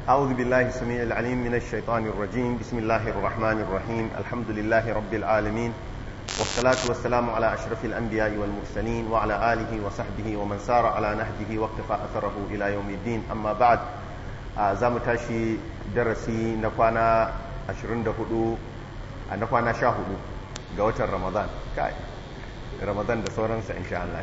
أعوذ بالله السميع العليم من الشيطان الرجيم. بسم الله الرحمن الرحيم. الحمد لله رب العالمين، والصلاة والسلام على أشرف الأنبياء والمرسلين وعلى آله وصحبه ومن سار على نهجه واقتفى أثره إلى يوم الدين. أما بعد، زام تاشي درسي نقوانا 24 نقوانا شاهدو قوة رمضان رمضان da sauransa insha Allah.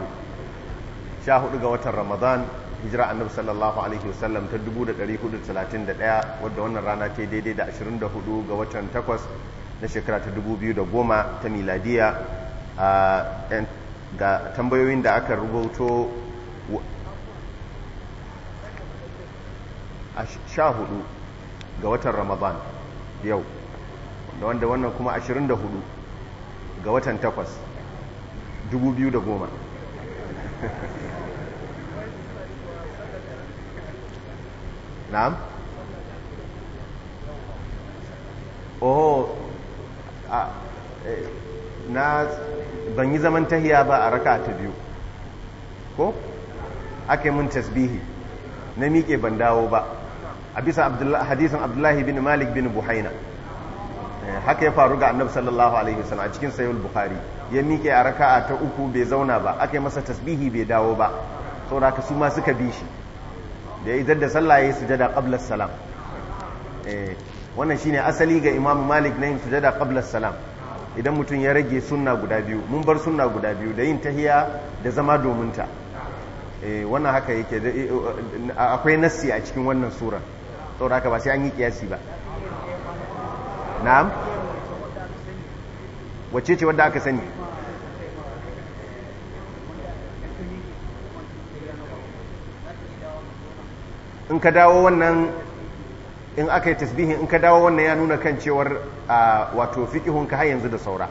14 ga watan Ramadan, hijira annabi sallallahu alaihi wasallam ta 1431, wadda wannan rana ta daidai da 24 ga watan 8 na shekara ta 2010 ta miladiya. Ga tambayoyin da aka rubuto 14 ga watan Ramadan yau, da wanda wannan kuma 24 ga watan 8 2010. Na'am? Na ban yi zaman tahiya ba a raka ta biyu, ko aka yi mun tasbihi na miƙe ban dawo ba, a bisa hadisin Abdullahi bin Malik bin Buhaina. Haka ya faru ga annabi sallallahu alaihi wasallam a cikin sahih bukhari. Ya miƙe a raka'a ta uku bai zauna ba, aka yi masa tasbihi bai dawo ba, saboda haka su ma suka bi shi. Da ya idar da sallah ya yi sujada qabla salam. Wannan shine asali ga Imam Malik na yin sujada qabla salam. Idan mutum ya rage sunna guda biyu, mun bar sunna guda biyu da yin tahiya da zama domin ta. Wannan haka yake, akwai nassi a cikin wannan sura, saboda haka ba sai an yi kiyasi ba. Na'am? Wacce ce wadda aka sani? In ka dawo wannan, in aka yi tasbihin, in ka dawo wannan ya nuna kan cewar wato fiqihun ka har yanzu da saura.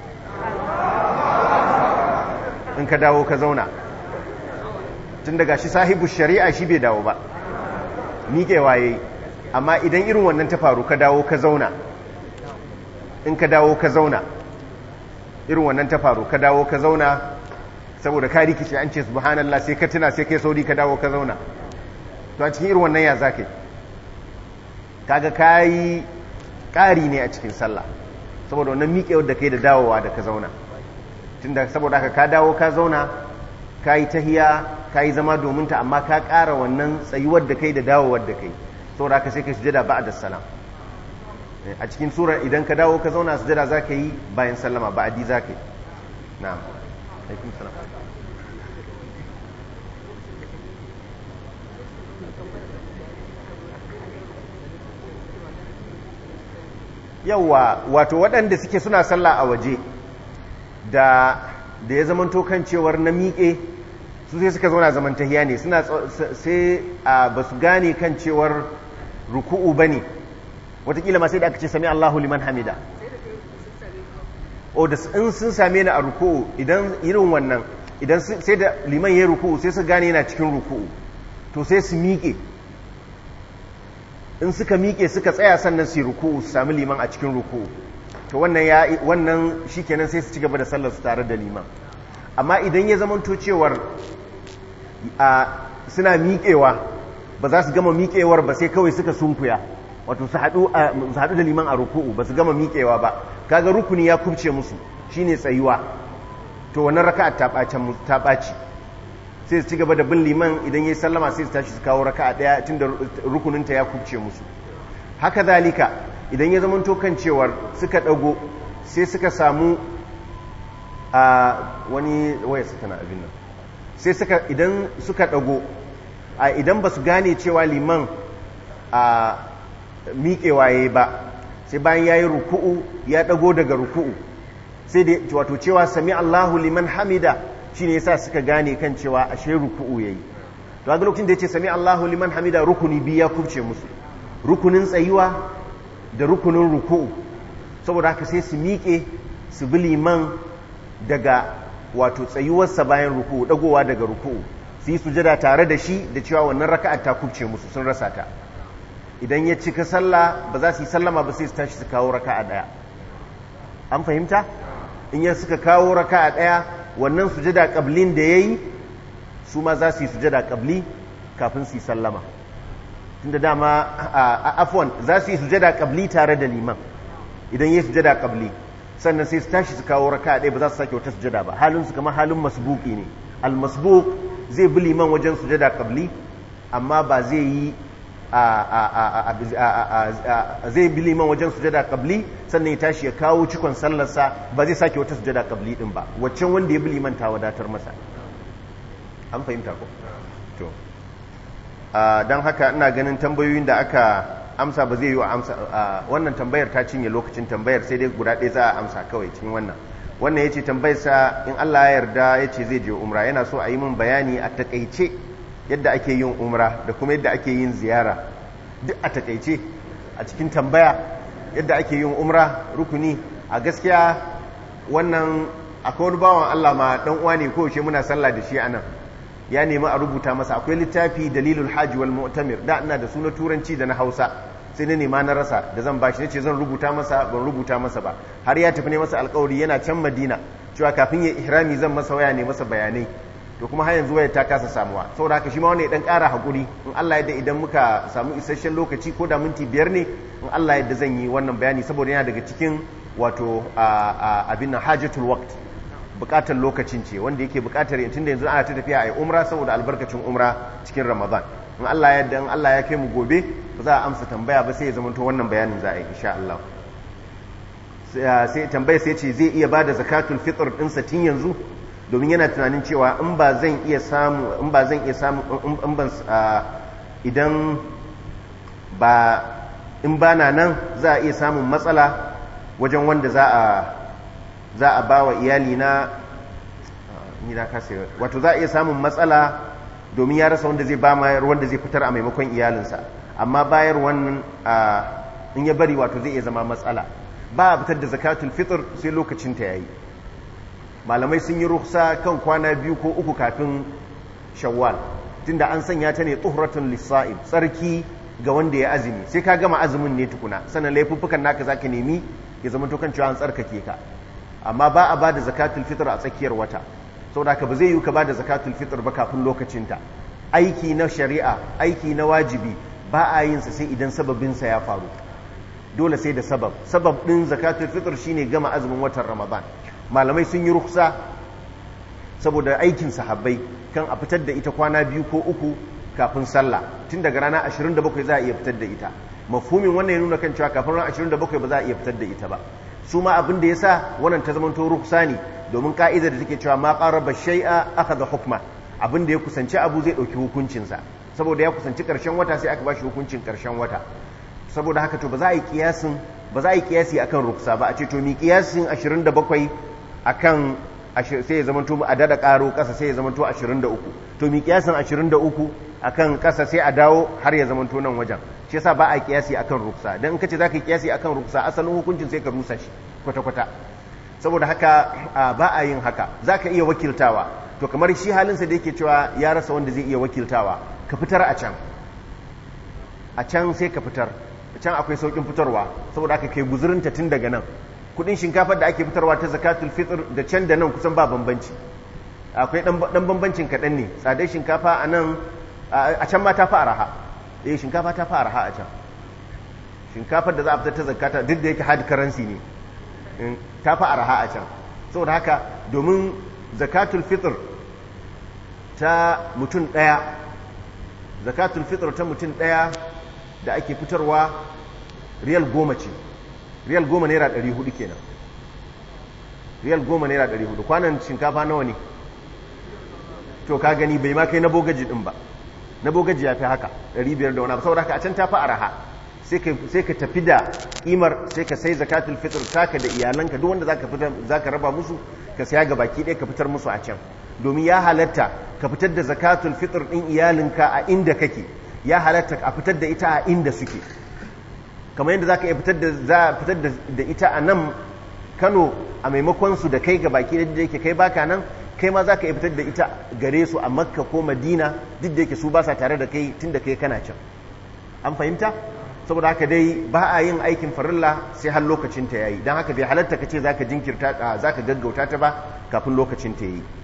In ka dawo ka zauna, tun daga shi sahibu shari'a shi bai dawo ba, miƙewa yayi. Amma idan irin wannan ta faru ka dawo ka zauna, in ka dawo ka zauna, irin wannan ta faru ka dawo ka zauna saboda ka rikice, an ce subhanallah sai ka tuna sai kai sauri ka dawo ka zauna, to a cikin irin wannan ya za ka yi? Kaga kayi ƙari ne a cikin sallah, saboda wannan miƙewar da kai da dawowa da ka zauna. Tunda saboda haka ka dawo ka zauna, ka yi tahiya, ka yi zama domin ta, amma ka ƙara wannan tsayuwar da kai da dawowar da kai, saboda haka sai ka sujada ba'da salam. A cikin sura idan ka dawo ka zauna sujada za ka yi bayan sallama, ba'adi za ka yi. Na'am. Alaikum salam. Yawwa, wato waɗanda suke suna sallah a waje da ya zamanto kan cewar na miƙe su sai suka zauna zaman tahiya ne, sai ba su gane kan cewar ruku'u ba ne, watakila ma sai da aka ce sami Allahu liman hamida. O da in sun same ni a ruku'u, idan irin wannan, idan sai da liman ya ruku'u sai su gane yana cikin ruku'u, to sai su miƙe. In suka miƙe suka tsaya sannan su yi ruku'u, su sami liman a cikin ruku'u, to wannan shikenan sai su ci gaba da sallar su tare da liman. Amma idan ya zamanto cewar suna miƙewa, ba za su gama miƙewar ba sai kawai suka sunkuya, wato su haɗu da liman a ruku'u, ba su gama miƙewa ba, kaga rukuni ya kubce musu, shine tsayuwa, to wannan raka'a ta ɓaci, sai su ci gaba da bin liman. Idan yayi sallama sai su tashi su kawo raka'a ɗaya, tunda rukuninta ya kubce musu. Haka zalika idan ya zama kan cewar suka ɗago sai suka samu wani waya su tana abin nan, sai idan suka ɗago, idan ba su gane cewa liman miƙewa ya yi ba, sai bayan ya yi ruku'u ya ɗago daga ruku'u, sai da wato cewa sami Allahu liman hamida shi ne yasa suka gane kan cewa ashe ruku'u ya yi. To a lokacin da ya ce sami Allahu liman hamida, rukuni biyu ya kubce musu, rukunin tsayuwa da rukunin ruku'u. Saboda haka sai su miƙe su bi liman daga wato tsayuwarsa bayan ruku'u, ɗagowa daga ruku'u, su yi sujada tare da shi, da cewa wannan raka'ar ta kubce musu, sun rasa ta. Idan ya cika sallah ba za su yi sallama ba, sai su tashi su kawo raka'a ɗaya. An fahimta? In ya suka kawo raka'a ɗaya, wannan sujada qablin da yayi su ma za su yi sujada qabli kafin su yi sallama. tunda dama afwan za su yi sujada qabli tare da liman idan yi sujada qabli sannan sai su tashi su kawo raka'a ɗaya ba za su sake wata sujada ba halin su kamar halin masbuqi ne al masbuq zai bi liman wajen sujada qabli amma ba zai yi zai bi liman wajen sujada qabli sannan ya tashi ya kawo cikon sallarsa ba zai sake wata sujada qabli din ba waccan wanda ya bi liman ta wadatar masa an fahimta ko to don haka ina ganin tambayoyin da aka amsa ba zai yi wa amsa wannan tambayar ta cinye lokacin tambayar sai dai guda ɗaya za a amsa kawai cikin wannan ya ce tambayarsa in Allah ya yarda ya ce zai je umra yana so a yi min bayani a takaice yadda ake yin umra da kuma yadda ake yin ziyara duk a takaice a cikin tambaya yadda ake yin umra rukuni a gaskiya wannan akwai wani bawan Allah ma dan uwa ne ko muna sallah da shi anan ya nemi a rubuta masa akwai littafi dalilul haji wal mu'tamir da ina da suna turanci da na Hausa sai na nema na rasa da zan bashi nace zan rubuta masa ban rubuta masa ba har ya tafi ne masa alƙawari yana can Madina cewa kafin ya ihrami zan masa waya ne masa bayanai to kuma har yanzu waya ta kasa samuwa saboda haka shi ma wannan ya dan ƙara hakuri in Allah yadda idan muka samu isasshen lokaci ko da minti 5 ne in Allah yadda zan yi wannan bayani saboda yana daga cikin wato abin nan hajatul waqt bukatar lokacin ce wanda yake bukatar yin tunda yanzu ana ta tafiya a yi umra saboda albarkacin umra cikin Ramadan in Allah yadda in Allah ya kai mu gobe ba za a amsa tambaya ba sai ya zama to wannan bayanin za a yi insha Allah sai tambaya sai ce zai iya bada zakatul fitr din sa tun yanzu domin yana tunanin cewa in ba zan iya samu idan ba in ba na nan za a iya samun matsala wajen wanda za a ba wa iyali na wato za a iya samun matsala domin ya rasa wanda zai ba mayar wanda zai fitar a maimakon iyalinsa amma bayar wannan in ya bari wato zai iya zama matsala ba a fitar da zakatul fitr sai lokacin ta yayi malamai sun yi rukhsa kan kwana 2 ko 3 kafin shawwal tunda an sanya ta ne tuhratun lis-sa'im tsarki ga wanda ya azumi sai ka gama azumin ne tukuna sannan laifuffukan naka zaka nemi ya zama to kan cewa an tsarkake ka amma ba a bada zakatul fitr a tsakiyar wata saboda ka ba zai yi ka bada zakatul fitr ba kafin lokacinta aiki na shari'a aiki na wajibi ba a yin sa sai idan sababin sa ya faru dole sai da sabab din zakatul fitr shine gama azumin watan ramadan malamai sun yi ruksa saboda aikin sahabbai kan a fitar da ita kwana 2 ko 3 kafin sallah tun daga rana 27 za a iya fitar da ita mafhumin wannan ya nuna kan cewa kafin rana 27 ba za a iya fitar da ita ba su ma abin da yasa wannan ta zama to ruksa ne domin ka'idar da take cewa ma qaraba shay'a akhadha hukma abin da ya kusanci abu zai dauki hukuncin sa saboda ya kusanci karshen wata sai aka bashi hukuncin karshen wata saboda haka to ba za a yi kiyasi akan ruksa ba a ce to mi kiyasin 27 akan sai ya zamanto a dada karo kasa sai ya zamanto 23 to mi kiyasin 23 akan kasa sai a dawo har ya zamanto nan wajen shi yasa ba a kiyasi akan ruksa dan in kace zaka kiyasi akan ruksa asalin hukuncin sai ka rusa shi kwata kwata saboda haka ba a yin haka zaka iya wakiltawa to kamar shi halin sa da yake cewa ya rasa wanda zai iya wakiltawa ka fitar a can sai ka fitar can akwai saukin fitarwa saboda aka kai guzurinta tun daga nan kudin shinkafar da ake fitarwa ta zakatul fitr da can da nan kusan ba bambanci akwai dan bambancin kadan ne tsadar shinkafa a nan a can ma ta fi araha shinkafa ta fi araha a can shinkafar da za a fitar ta zakata duk da yake hard currency ne ta fi araha a can saboda haka domin zakatul fitr ta mutum daya da ake fitarwa riyal 10 ce riyal 10 naira 400 kenan riyal 10 naira 400 kwanan shinkafa nawa ne to ka gani bai ma kai na bogaji din ba na bogaji ya fi haka 500 da wani saboda haka a can ta fi araha sai ka tafi da kimar sai ka sai zakatul fitr taka da iyalanka duk wanda zaka raba musu ka saya ga baki ɗaya ka fitar musu a can domin ya halatta ka fitar da zakatul fitr din iyalinka a inda kake ya halatta a fitar da ita a inda suke kamar yadda za ka iya fitar da ita a nan Kano a maimakon su da kai ga baki da yake kai baka nan kai ma za ka iya fitar da ita gare su a Makka ko Madina duk da yake su ba sa tare da kai tun da kai kana can an fahimta saboda haka dai ba a yin aikin farilla sai har lokacin ta yayi dan haka bai halatta kace zaka jinkirta zaka gaggauta ta ba kafin lokacin ta yayi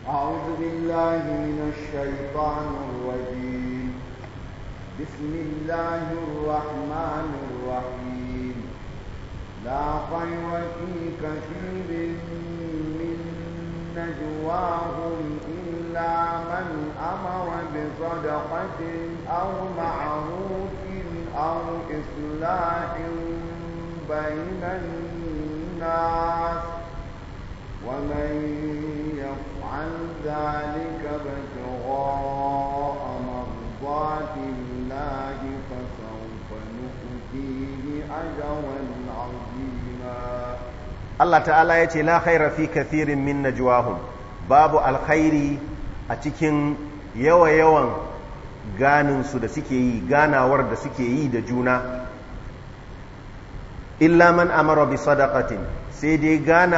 أعوذ بالله من الشيطان الرجيم بسم الله الرحمن الرحيم لا خير في كثير من نجواهم إلا من أمر بصدقة أو معروف أو إصلاح بين الناس ومن يفعل ذلك ابتغاء مرضات الله فسوف نؤتيه أجرا عظيما. Allah ta'ala ya ce la khaira fi kathirin min najwahum, babu alkhairi a cikin yawan ganinsu da suke yi, ganawar da suke yi da juna, illa man amara bi sadaqatin, sai dai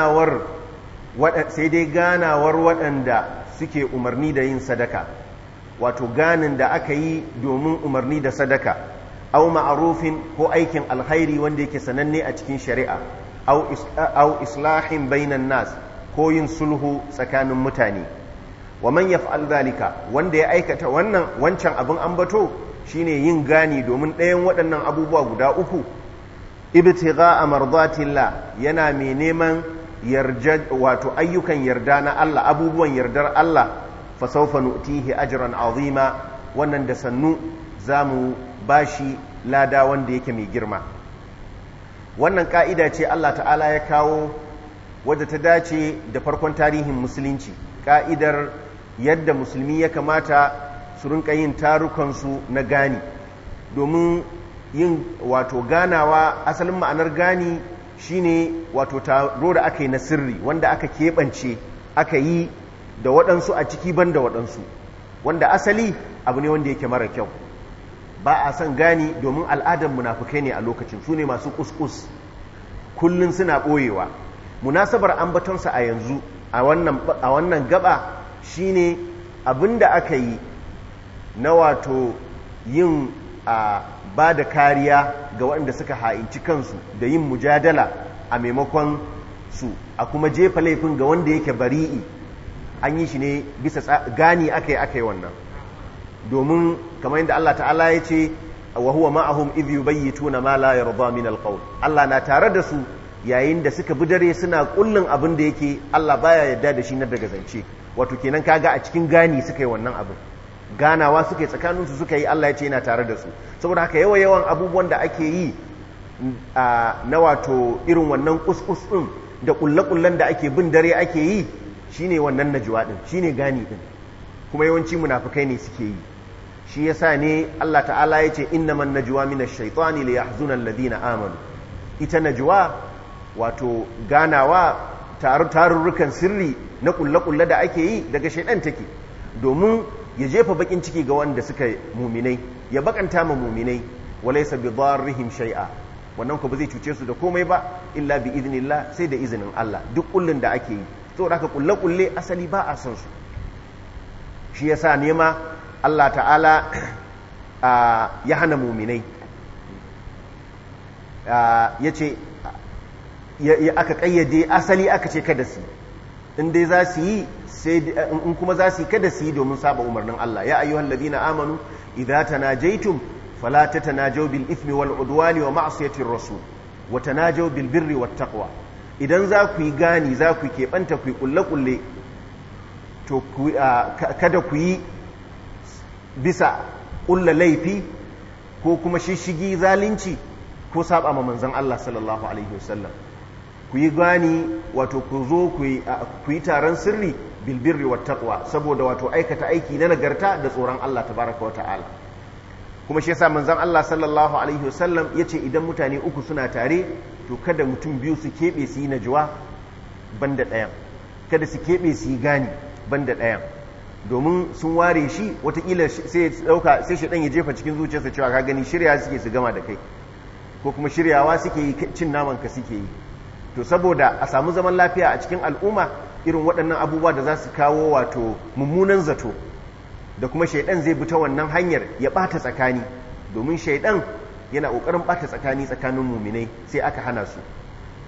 ganawar waɗanda suke umarni da yin sadaka, wato ganin da aka yi domin umarni da sadaka, au ma'arufin ko aikin alkhairi wanda yake sananne a cikin shari'a, au islahin bainan nas ko yin sulhu tsakanin mutane. Wa man yaf'al zalika, wanda ya aikata wancan abin ambato shine yin gani domin ɗayan waɗannan abubuwa guda uku, ibtigha'a mardatillah, yana mai neman wato ayyukan yarda na Allah, abubuwan yardar Allah, fa sawfa nu'tihi ajran azima, wannan da sannu zamu bashi lada wanda yake mai girma. Wannan ka'ida ce Allah ta'ala ya kawo wadda ta dace da farkon tarihin musulunci, ka'idar yadda musulmi ya kamata su rinka yin tarukansu na gani, domin yin wato ganawa, asalin ma'anar gani shine wato taro da aka yi na sirri wanda aka keɓance aka yi da waɗansu a ciki ban da waɗansu, wanda asali abu ne wanda yake mara kyau. Ba a son gani domin al'adar munafukai ne a lokacin, su ne masu kuskus, kullum suna ɓoyewa. Munasabar ambatonsa a yanzu a wannan gaba shine abinda aka yi na wato yin ba da kariya ga waɗanda suka ha'inci kansu da yin mujadala a maimakon su, a kuma jefa laifin ga wanda yake bari'i, an yi shi ne bisa gani aka yi wannan, domin kamar yadda Allah ta'ala ya ce wa huwa ma'ahum idh yubayyituna ma la yarda min alqawl, Allah na tare da su yayin da suka bi dare suna kullun abin da yake Allah baya yarda da shi na daga zance. Wato kenan kaga a cikin gani suka yi wannan abin, ganawa suka yi tsakaninsu suka yi, Allah ya ce yana tare da su. Saboda haka yawan abubuwan da ake yi na wato irin wannan kuskus din da kullakullan da ake bin dare ake yi, shine wannan najwa din, shine gani din, kuma yawanci munafikai ne suke yi. Shi yasa ne Allah ta'ala ya ce innaman najwa minash shaitani liyahzuna alladhina amanu. Ita najwa wato ganawa, tarurrukan sirri na kulle-kulle da ake yi daga shaidan take, domin ya jefa bakin ciki ga wanda suka muminai, ya bakanta ma muminai, walaysa bi darrihim shay'a, wannan ko ba zai cuce su da komai ba illa bi idnillah, sai da izinin Allah, duk kullun da ake yi. Saboda haka kulle-kulle asali ba a san su. Shi yasa nema Allah ta'ala ya hana muminai, ya ce aka kayyade asali aka ce kada su, in dai za su yi in kuma za su yi kada su yi domin saba umarnin Allah. Ya ayyuhal ladina amanu idza tanajaytum fala tatanajaw bil ithmi wal udwani wa ma'siyatir rasul wa tanajaw bil birri wat taqwa. Idan za ku yi gani, za ku keɓanta ku yi kulle to kada ku yi bisa ƙulla laifi ko kuma shishigi zalunci ko saba ma manzon Allah sallallahu alaihi wasallam. Ku yi gani, wato ku zo ku yi taron sirri bilbirri wa taqwa, saboda wato aikata aiki na nagarta da tsoron Allah tabaraka wa ta'ala. Kuma shi yasa manzon Allah sallallahu alaihi wasallam yace idan mutane uku suna tare, to kada mutum biyu su kebe su yi najwa banda ɗayan, kada su kebe su yi gani banda ɗayan, domin sun ware shi watakila sai dauka, sai shi dan ya jefa cikin zuciyarsa cewa ka gani shirya suke su gama da kai, ko kuma shiryawa suke yi, cin naman ka suke yi. To saboda a samu zaman lafiya a cikin al'umma, irin waɗannan abubuwa da za su kawo wato mummunan zato, da kuma shaidan zai bi ta wannan hanyar ya ɓata tsakani, domin shaidan yana ƙoƙarin ɓata tsakanin muminai, sai aka hana su.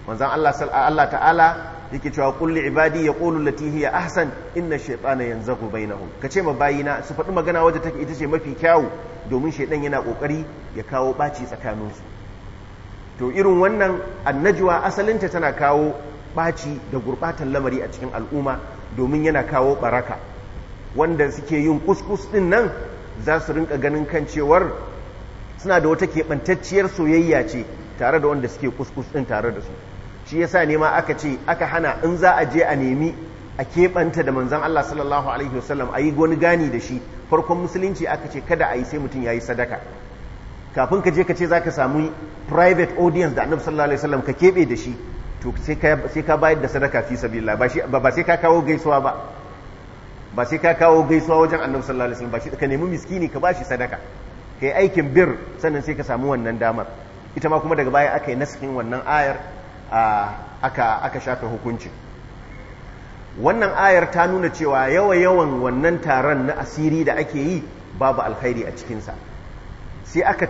manzon Allah ta'ala yake cewa qul li ibadi yaqulu allati hiya ahsan inna shaytana yanzaghu bainahum kace ma bayina su faɗi magana waje take ita ce mafi kyawu domin shaydan yana kokari ya kawo baci tsakaninsu to irin wannan annajwa asalinta tana kawo baci da gurbatan lamari a cikin al'umma domin yana kawo baraka wanda suke yin kuskus din nan za su rinka ganin kan cewar suna da wata keɓantacciyar soyayya ce tare da wanda suke kuskus din tare da su shi yasa ne ma aka ce aka hana in za a je a nemi a keɓanta da manzon Allah sallallahu alaihi wasallam a yi wani gani da shi farkon musulunci aka ce kada a yi sai mutum ya yi sadaka kafin ka je ka ce za ka samu private audience da annabi sallallahu alaihi wasallam ka keɓe da shi to sai ka bayar da sadaka fi sabilillah ba sai ka kawo gaisuwa ba sai ka kawo gaisuwa wajen annabi sallallahu alaihi wasallam ba shi ka nemi miskini ka bashi sadaka kai aikin bir sannan sai ka samu wannan damar ita ma kuma daga baya aka yi naskin wannan ayar aka shafe hukunci wannan ayar ta nuna cewa yawan wannan taron na asiri da ake yi babu alkhairi a cikinsa sai aka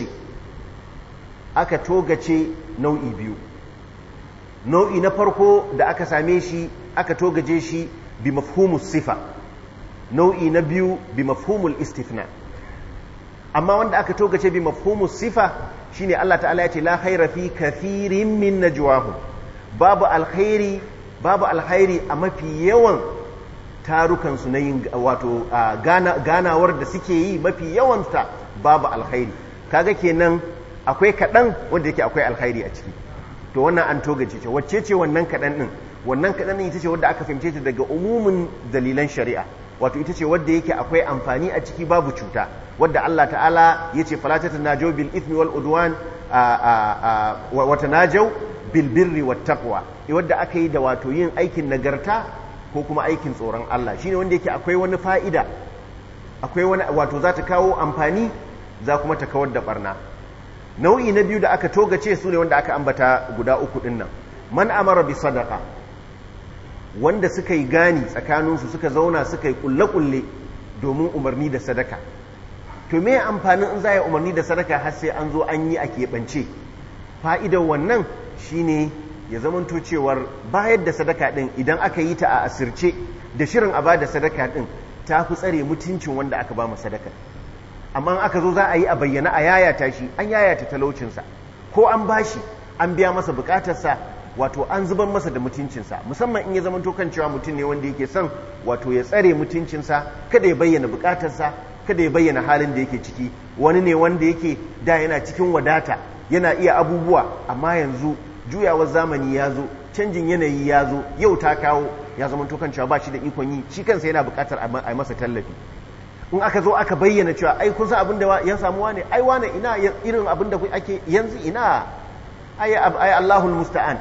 togace nau'i biyu nau'i na farko da aka same shi aka togaje shi bi mafhumus sifa nau'i na biyu bi mafhumul istithna amma wanda aka togace bi mafhumus sifa shine Allah ta'ala ya ce la khaira fi kathirin min najwahum babu alkhairi a mafi yawan tarukan su na yin wato ganawar da suke yi mafi yawan ta babu alkhairi kaga kenan akwai kadan wanda yake akwai alkhairi a ciki to wannan an togace ce wacce ce wannan kadan din wannan kadan din ita ce wadda aka fahimce ta daga umumin dalilan shari'a wato ita ce wadda yake akwai amfani a ciki babu cuta wadda Allah ta'ala ya ce falatata najaw bil ithmi wal udwan wa tanajaw bil birri wat taqwa wadda aka yi da wato yin aikin nagarta ko kuma aikin tsoron Allah shine wanda yake akwai wani fa'ida akwai wani wato za ta kawo amfani za kuma ta kawar da barna nau'i na biyu da aka togace su ne wanda aka ambata guda uku din nan man amara bi sadaqa wanda suka yi gani tsakaninsu suka zauna suka yi kulle-kulle domin umarni da sadaka to me amfanin in za a umarni da sadaka har sai an zo an yi a keɓance fa'idar wannan shine ya zamanto cewar bayar da sadaka ɗin idan aka yi ta a asirce da shirin a ba da sadaka ɗin ta fi tsare mutuncin wanda aka ba mu sadaka amma aka zo za a yi a bayyana a yayata shi an yayata talaucinsa ko an bashi an biya masa bukatarsa wato an zubar masa da mutuncinsa musamman in ya zama kan cewa mutum ne wanda yake son wato ya tsare mutuncinsa kada ya bayyana bukatarsa kada ya bayyana halin da yake ciki wani ne wanda yake da yana cikin wadata yana iya abubuwa amma yanzu juyawar zamani ya zo canjin yanayi ya zo yau ta kawo ya zama kan cewa ba shi da ikon yi shi kansa yana bukatar a masa tallafi in aka zo aka bayyana cewa ai kun san abin da ya samu wane ai wane ina irin abin da ake yanzu ina ai Allahul musta'an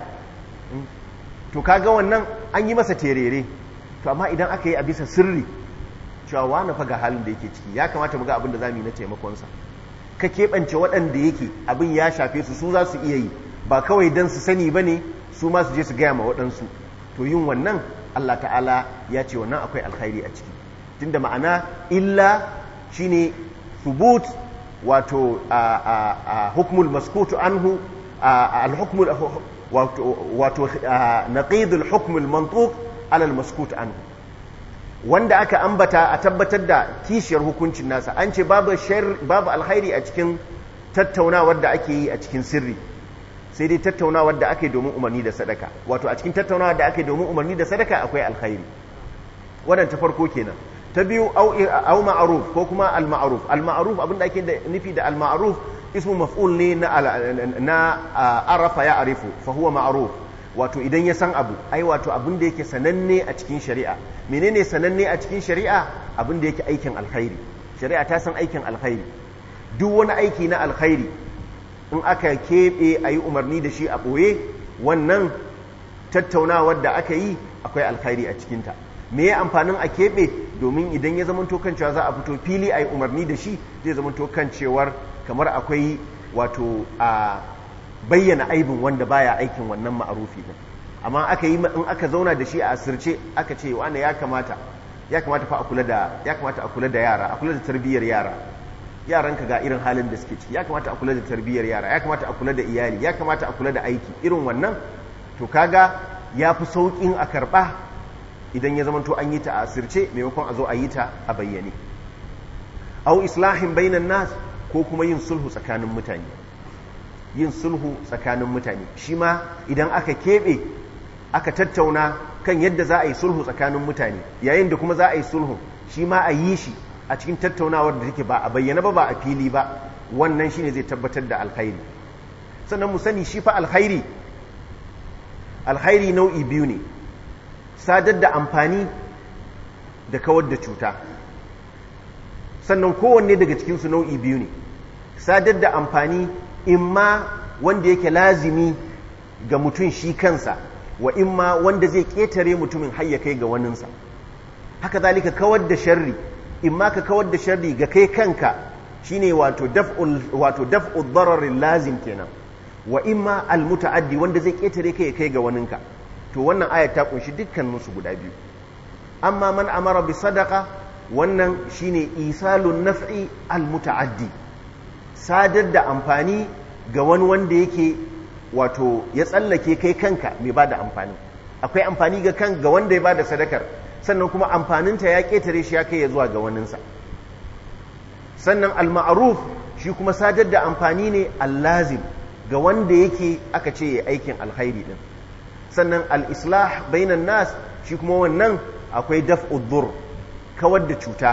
to kaga wannan an yi masa terere to amma idan aka yi a bisa sirri cewa wani fa ga halin da yake ciki ya kamata mu ga abin da zamu yi na taimakonsa ka keɓance waɗanda yake abin ya shafe su za su iya yi ba kawai dan su sani bane su ma su je su gaya ma waɗansu to yin wannan Allah ta'ala ya ce wannan akwai alkhairi a ciki tunda ma'ana illa shine thubut wato hukmul maskutu anhu al-hukmul wato naqidul hukmul mantuq ala al-maskut anhu wanda aka ambata a tabbatar da kishiyar hukuncin nasa an ce babu alkhairi a cikin tattaunawar da ake yi a cikin sirri sai dai tattaunawar da ake domin umarni da sadaka wato a cikin tattaunawar da ake domin umarni da sadaka akwai alkhairi wannan ta farko kenan ta biyu au ma'ruf ko kuma al-ma'ruf al-ma'ruf abinda ake nufi da al-ma'ruf ismu maf'ul ne na arafa ya arifu fa huwa ma'ruf wato idan ya san abu ai wato abin da yake sananne a cikin shari'a menene sananne a cikin shari'a abin da yake aikin alkhairi shari'a ta san aikin alkhairi duk wani aiki na alkhairi in aka keɓe a yi umarni da shi a ɓoye wannan tattaunawar da aka yi akwai alkhairi a cikinta me ya amfanin a keɓe domin idan ya zama kan cewa za a fito fili a yi umarni da shi zai zama kan cewar kamar akwai wato a bayyana aibin wanda baya aikin wannan ma'arufi din amma aka yi in aka zauna da shi a asirce aka ce wanda ya kamata fa a kula da yara a kula da tarbiyyar yara yaranka ga irin halin da suke ciki ya kamata a kula da tarbiyyar yara ya kamata a kula da iyali ya kamata a kula da aiki irin wannan to kaga ya fi sauƙin a karɓa idan ya zamanto an yi ta a asirce maimakon a zo a yi ta a bayyane. Au islahin bainan nas, ko kuma yin sulhu tsakanin mutane. Yin sulhu tsakanin mutane shi ma idan aka keɓe aka tattauna kan yadda za a yi sulhu tsakanin mutane, yayin da kuma za a yi sulhu shi ma a yi shi a cikin tattaunawar da take ba a bayyana ba a fili ba, wannan shine zai tabbatar da alkhairi. Sannan mu sani shi fa alkhairi nau'i biyu ne, sadar da amfani da kawar da cuta. Sannan kowanne daga cikinsu nau'i biyu ne, sadar da amfani imma wanda yake lazimi ga mutum shi kansa, wa imma wanda zai ƙetare mutumin har ya kai ga waninsa. Haka zalika kawar da sharri, imma ka kawar da sharri ga kai kanka shine wato daf'ul dararin lazim kenan, wa imma almutaaddi wanda zai ƙetare kai ya kai ga waninka. To wannan ayat ta kunshi dukkanin su guda biyu. Amma man amara bi sadaqa, wannan shine isalun naf'i almutaaddi, sadar da amfani ga wani wanda yake wato ya tsallake kai kanka mai ba da amfani. Akwai amfani ga wanda ya ba da sadakar, sannan kuma amfaninta ya ƙetare shi ya kai ya zuwa ga waninsa. Sannan al-ma'ruf shi kuma sadar da amfani ne al-lazim ga wanda yake aka ce ya aikin alkhairi din. Sannan al-islah bainan nas shi kuma wannan akwai daf'ud dur, kawar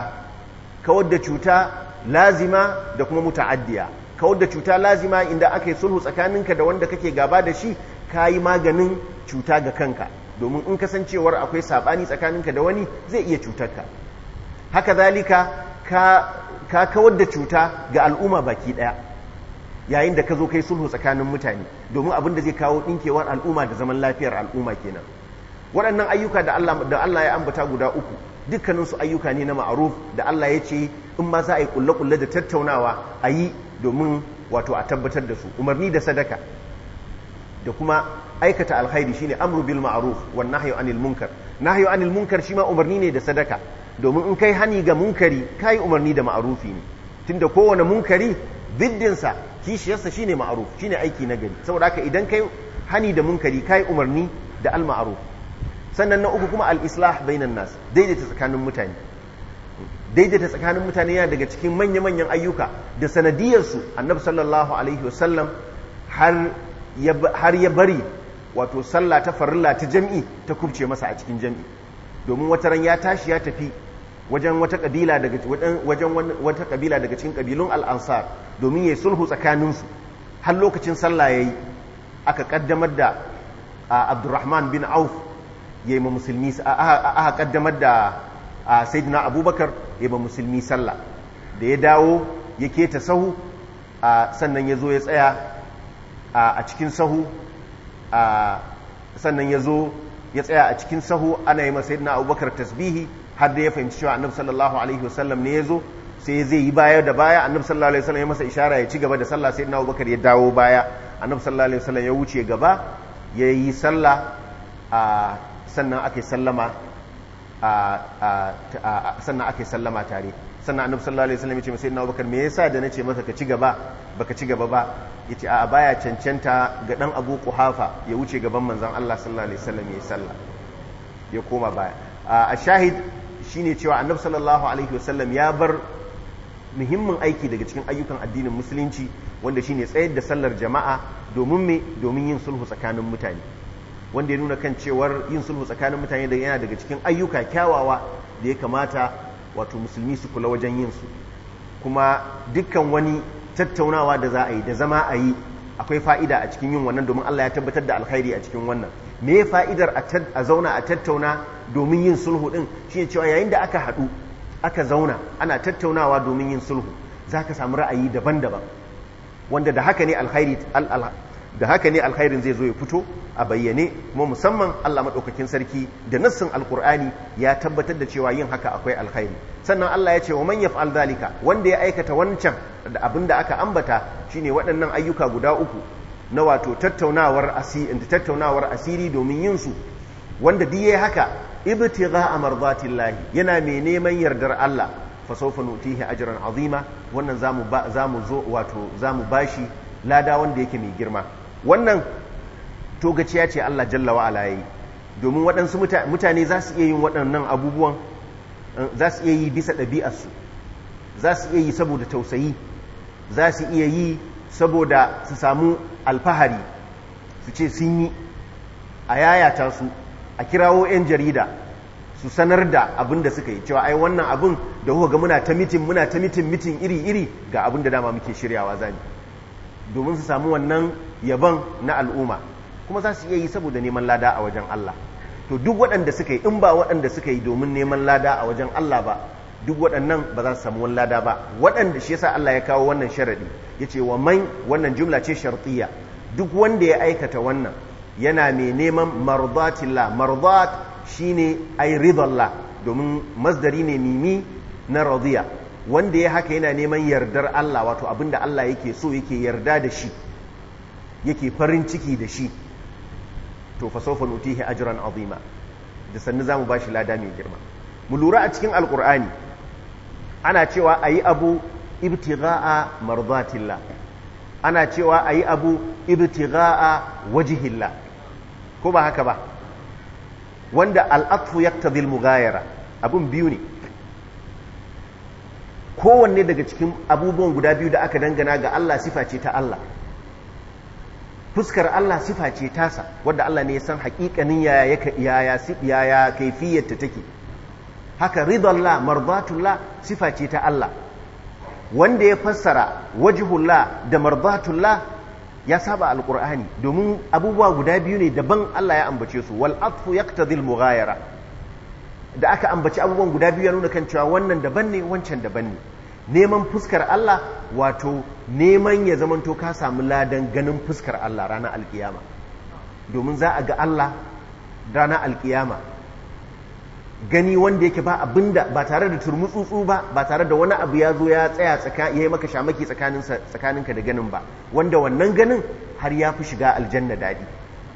da cuta lazima da kuma muta'addiya. Kawar da cuta lazima inda aka yi sulhu tsakaninka da wanda kake gaba da shi, kayi maganin cuta ga kanka, domin in kasancewar akwai sabani tsakaninka da wani zai iya cutarka. Haka zalika ka kawar da cuta ga al'umma baki daya yayin da ka zo kai sulhu tsakanin mutane, domin abin da zai kawo dinkewar al'umma da zaman lafiyar al'umma kenan. Waɗannan ayyuka da Allah ya ambata guda uku, dukkaninsu ayyuka ne na ma'aruf da Allah ya ce in ma za a yi kulle-kulle da tattaunawa a yi domin wato a tabbatar da su. Umarni da sadaka da kuma aikata alkhairi shine amru bil ma'ruf wan nahyu anil munkar. Nahyu anil munkar shi ma umarni ne da sadaka, domin in kai hani ga munkari kai umarni da ma'rufi ne, tunda kowane munkari biddinsa kishiyarsa shine ma'ruf, shine aiki na gari. Saboda haka idan kai hani da munkari kai umarni da al ma'ruf. Sannan na uku kuma al-islah bainan nas, daidaita tsakanin mutane. Daidaita tsakanin mutane yana daga cikin manya-manyan ayyuka da sanadiyarsu annabi sallallahu alaihi wasallam har ya bari wato sallah ta farilla ta jam'i ta kubce masa a cikin jam'i, domin wata ran ya tashi ya tafi wajen wata kabila daga cikin kabilun al-ansar domin yayi sulhu tsakaninsu. Har lokacin sallah yayi aka kaddamar da Abdurrahman bin Auf yayi ma musulmi, aka kaddamar da sayyidina Abubakar yayi ma musulmi sallah. Da ya dawo ya keta sahu, sannan ya zo ya tsaya a cikin sahu, sannan ya zo ya tsaya a cikin sahu ana yi masa sayyidina Abubakar tasbihi, har da ya fahimci cewa annabi sallallahu alaihi wasallam ne ya zo, sai zai yi baya da baya. Annabi sallallahu alaihi wasallam ya masa ishara ya ci gaba da sallah, sayyidina Abubakar ya dawo baya, annabi sallallahu alaihi wasallam ya wuce gaba ya yi sallah, sannan ake sallama tare. Sannan annabi sallallahu alaihi wasallam ya ce masa sayyidina Abubakar, me yasa da nace maka ka ci gaba baka ci gaba ba? Yace a baya cancanta ga dan Abu Quhafa ya wuce gaban manzon Allah sallallahu alaihi wasallam ya sallah, ya koma baya. A shahid shine cewa annabi sallallahu alaihi wasallam ya bar muhimmin aiki daga cikin ayyukan addinin musulunci, wanda shine tsayar da sallar jama'a domin yin sulhu tsakanin mutane, wanda ya nuna kan cewar yin sulhu tsakanin mutane da yana daga cikin ayyuka kyawawa da ya kamata wato musulmi su kula wajen yin su. Kuma dukkan wani tattaunawa da za a yi da zama a yi akwai fa'ida a cikin yin wannan, domin Allah ya tabbatar da alkhairi a cikin wannan. Me fa'idar a zauna a tattauna domin yin sulhu din? Shine cewa yayin da aka haɗu aka zauna ana tattaunawa domin yin sulhu, za ka samu ra'ayi daban-daban, wanda da haka ne alkhairin zai zo ya fito a bayyane. Kuma musamman Allah maɗaukakin sarki da nassin alkur'ani ya tabbatar da cewa yin haka akwai alkhairi. Sannan Allah ya ce wa man yaf'al dhalika, wanda ya aikata wancan da abin da aka ambata, shine waɗannan ayyuka guda uku na wato tattaunawar asiri domin yin su, wanda duk yayi haka ibtigha'a mardatillahi, yana mai neman yardar Allah, fa sawfa nutihi ajran azima, wannan zamu bashi lada wanda yake mai girma. Wannan togaciya ce Allah jalla wa ala yayi domin waɗansu mutane za su iya yin waɗannan abubuwan za su iya yi bisa ɗabi'arsu za su iya yi saboda tausayi za su iya yi saboda su samu alfahari su ce sun yi a yayata su a kirawo 'yan jarida su sanar da abin da suka yi cewa ai wannan abin da kuka ga muna ta mitin iri-iri ga abin da dama muke shiryawa zani domin su samu wannan yaban na al'umma kuma za su iya yi saboda neman lada a wajen Allah to duk waɗanda suka yi in ba waɗanda suka yi domin neman lada a wajen Allah ba duk waɗannan ba za su samu wani lada ba waɗanda shi yasa Allah ya kawo wannan sharadi yace wa man wannan jumla ce shartiyya duk wanda ya aikata wannan yana mai neman mardatillah mardat shine ay ridallah domin masdari ne mimi na radiya wanda ya haka yana neman yardar Allah wato abinda Allah yake so yake yarda da shi yake farin ciki da shi to fa sawfa nutihi ajran azima da sannu zamu bashi lada mai girma mu lura a cikin alqur'ani ana cewa ayi abu ibtigha'a mardatillah ana cewa ayi abu ibtigha'a wajhillah ko ba haka ba wanda al'atfu yaqtadi al-mughayara abun biyu ne kowanne daga cikin abubuwan guda biyu da aka dangana ga Allah sifa ce ta Allah fuskar Allah sifa ce tasa wadda Allah ne ya san haƙiƙanin yaya kaifiyarta take haka ridallah mardatullah sifa ce ta Allah wanda ya fassara wajhullah da mardatullah ya saba alqur'ani domin abubuwa guda biyu ne daban Allah ya ambace su wal atfu yaqtadi al mughayara da aka ambaci abubuwan guda biyu ya nuna kan cewa wannan daban ne wancan daban ne neman fuskar Allah wato neman ya zamanto ka samu ladan ganin fuskar Allah ranar alkiyama domin za a ga Allah ranar alkiyama gani wanda yake ba abinda ba tare da turmutsutsu ba tare da wani abu ya zo ya tsaya ya yi maka shamaki tsakaninka da ganin ba wanda wannan ganin har ya fi shiga aljanna daɗi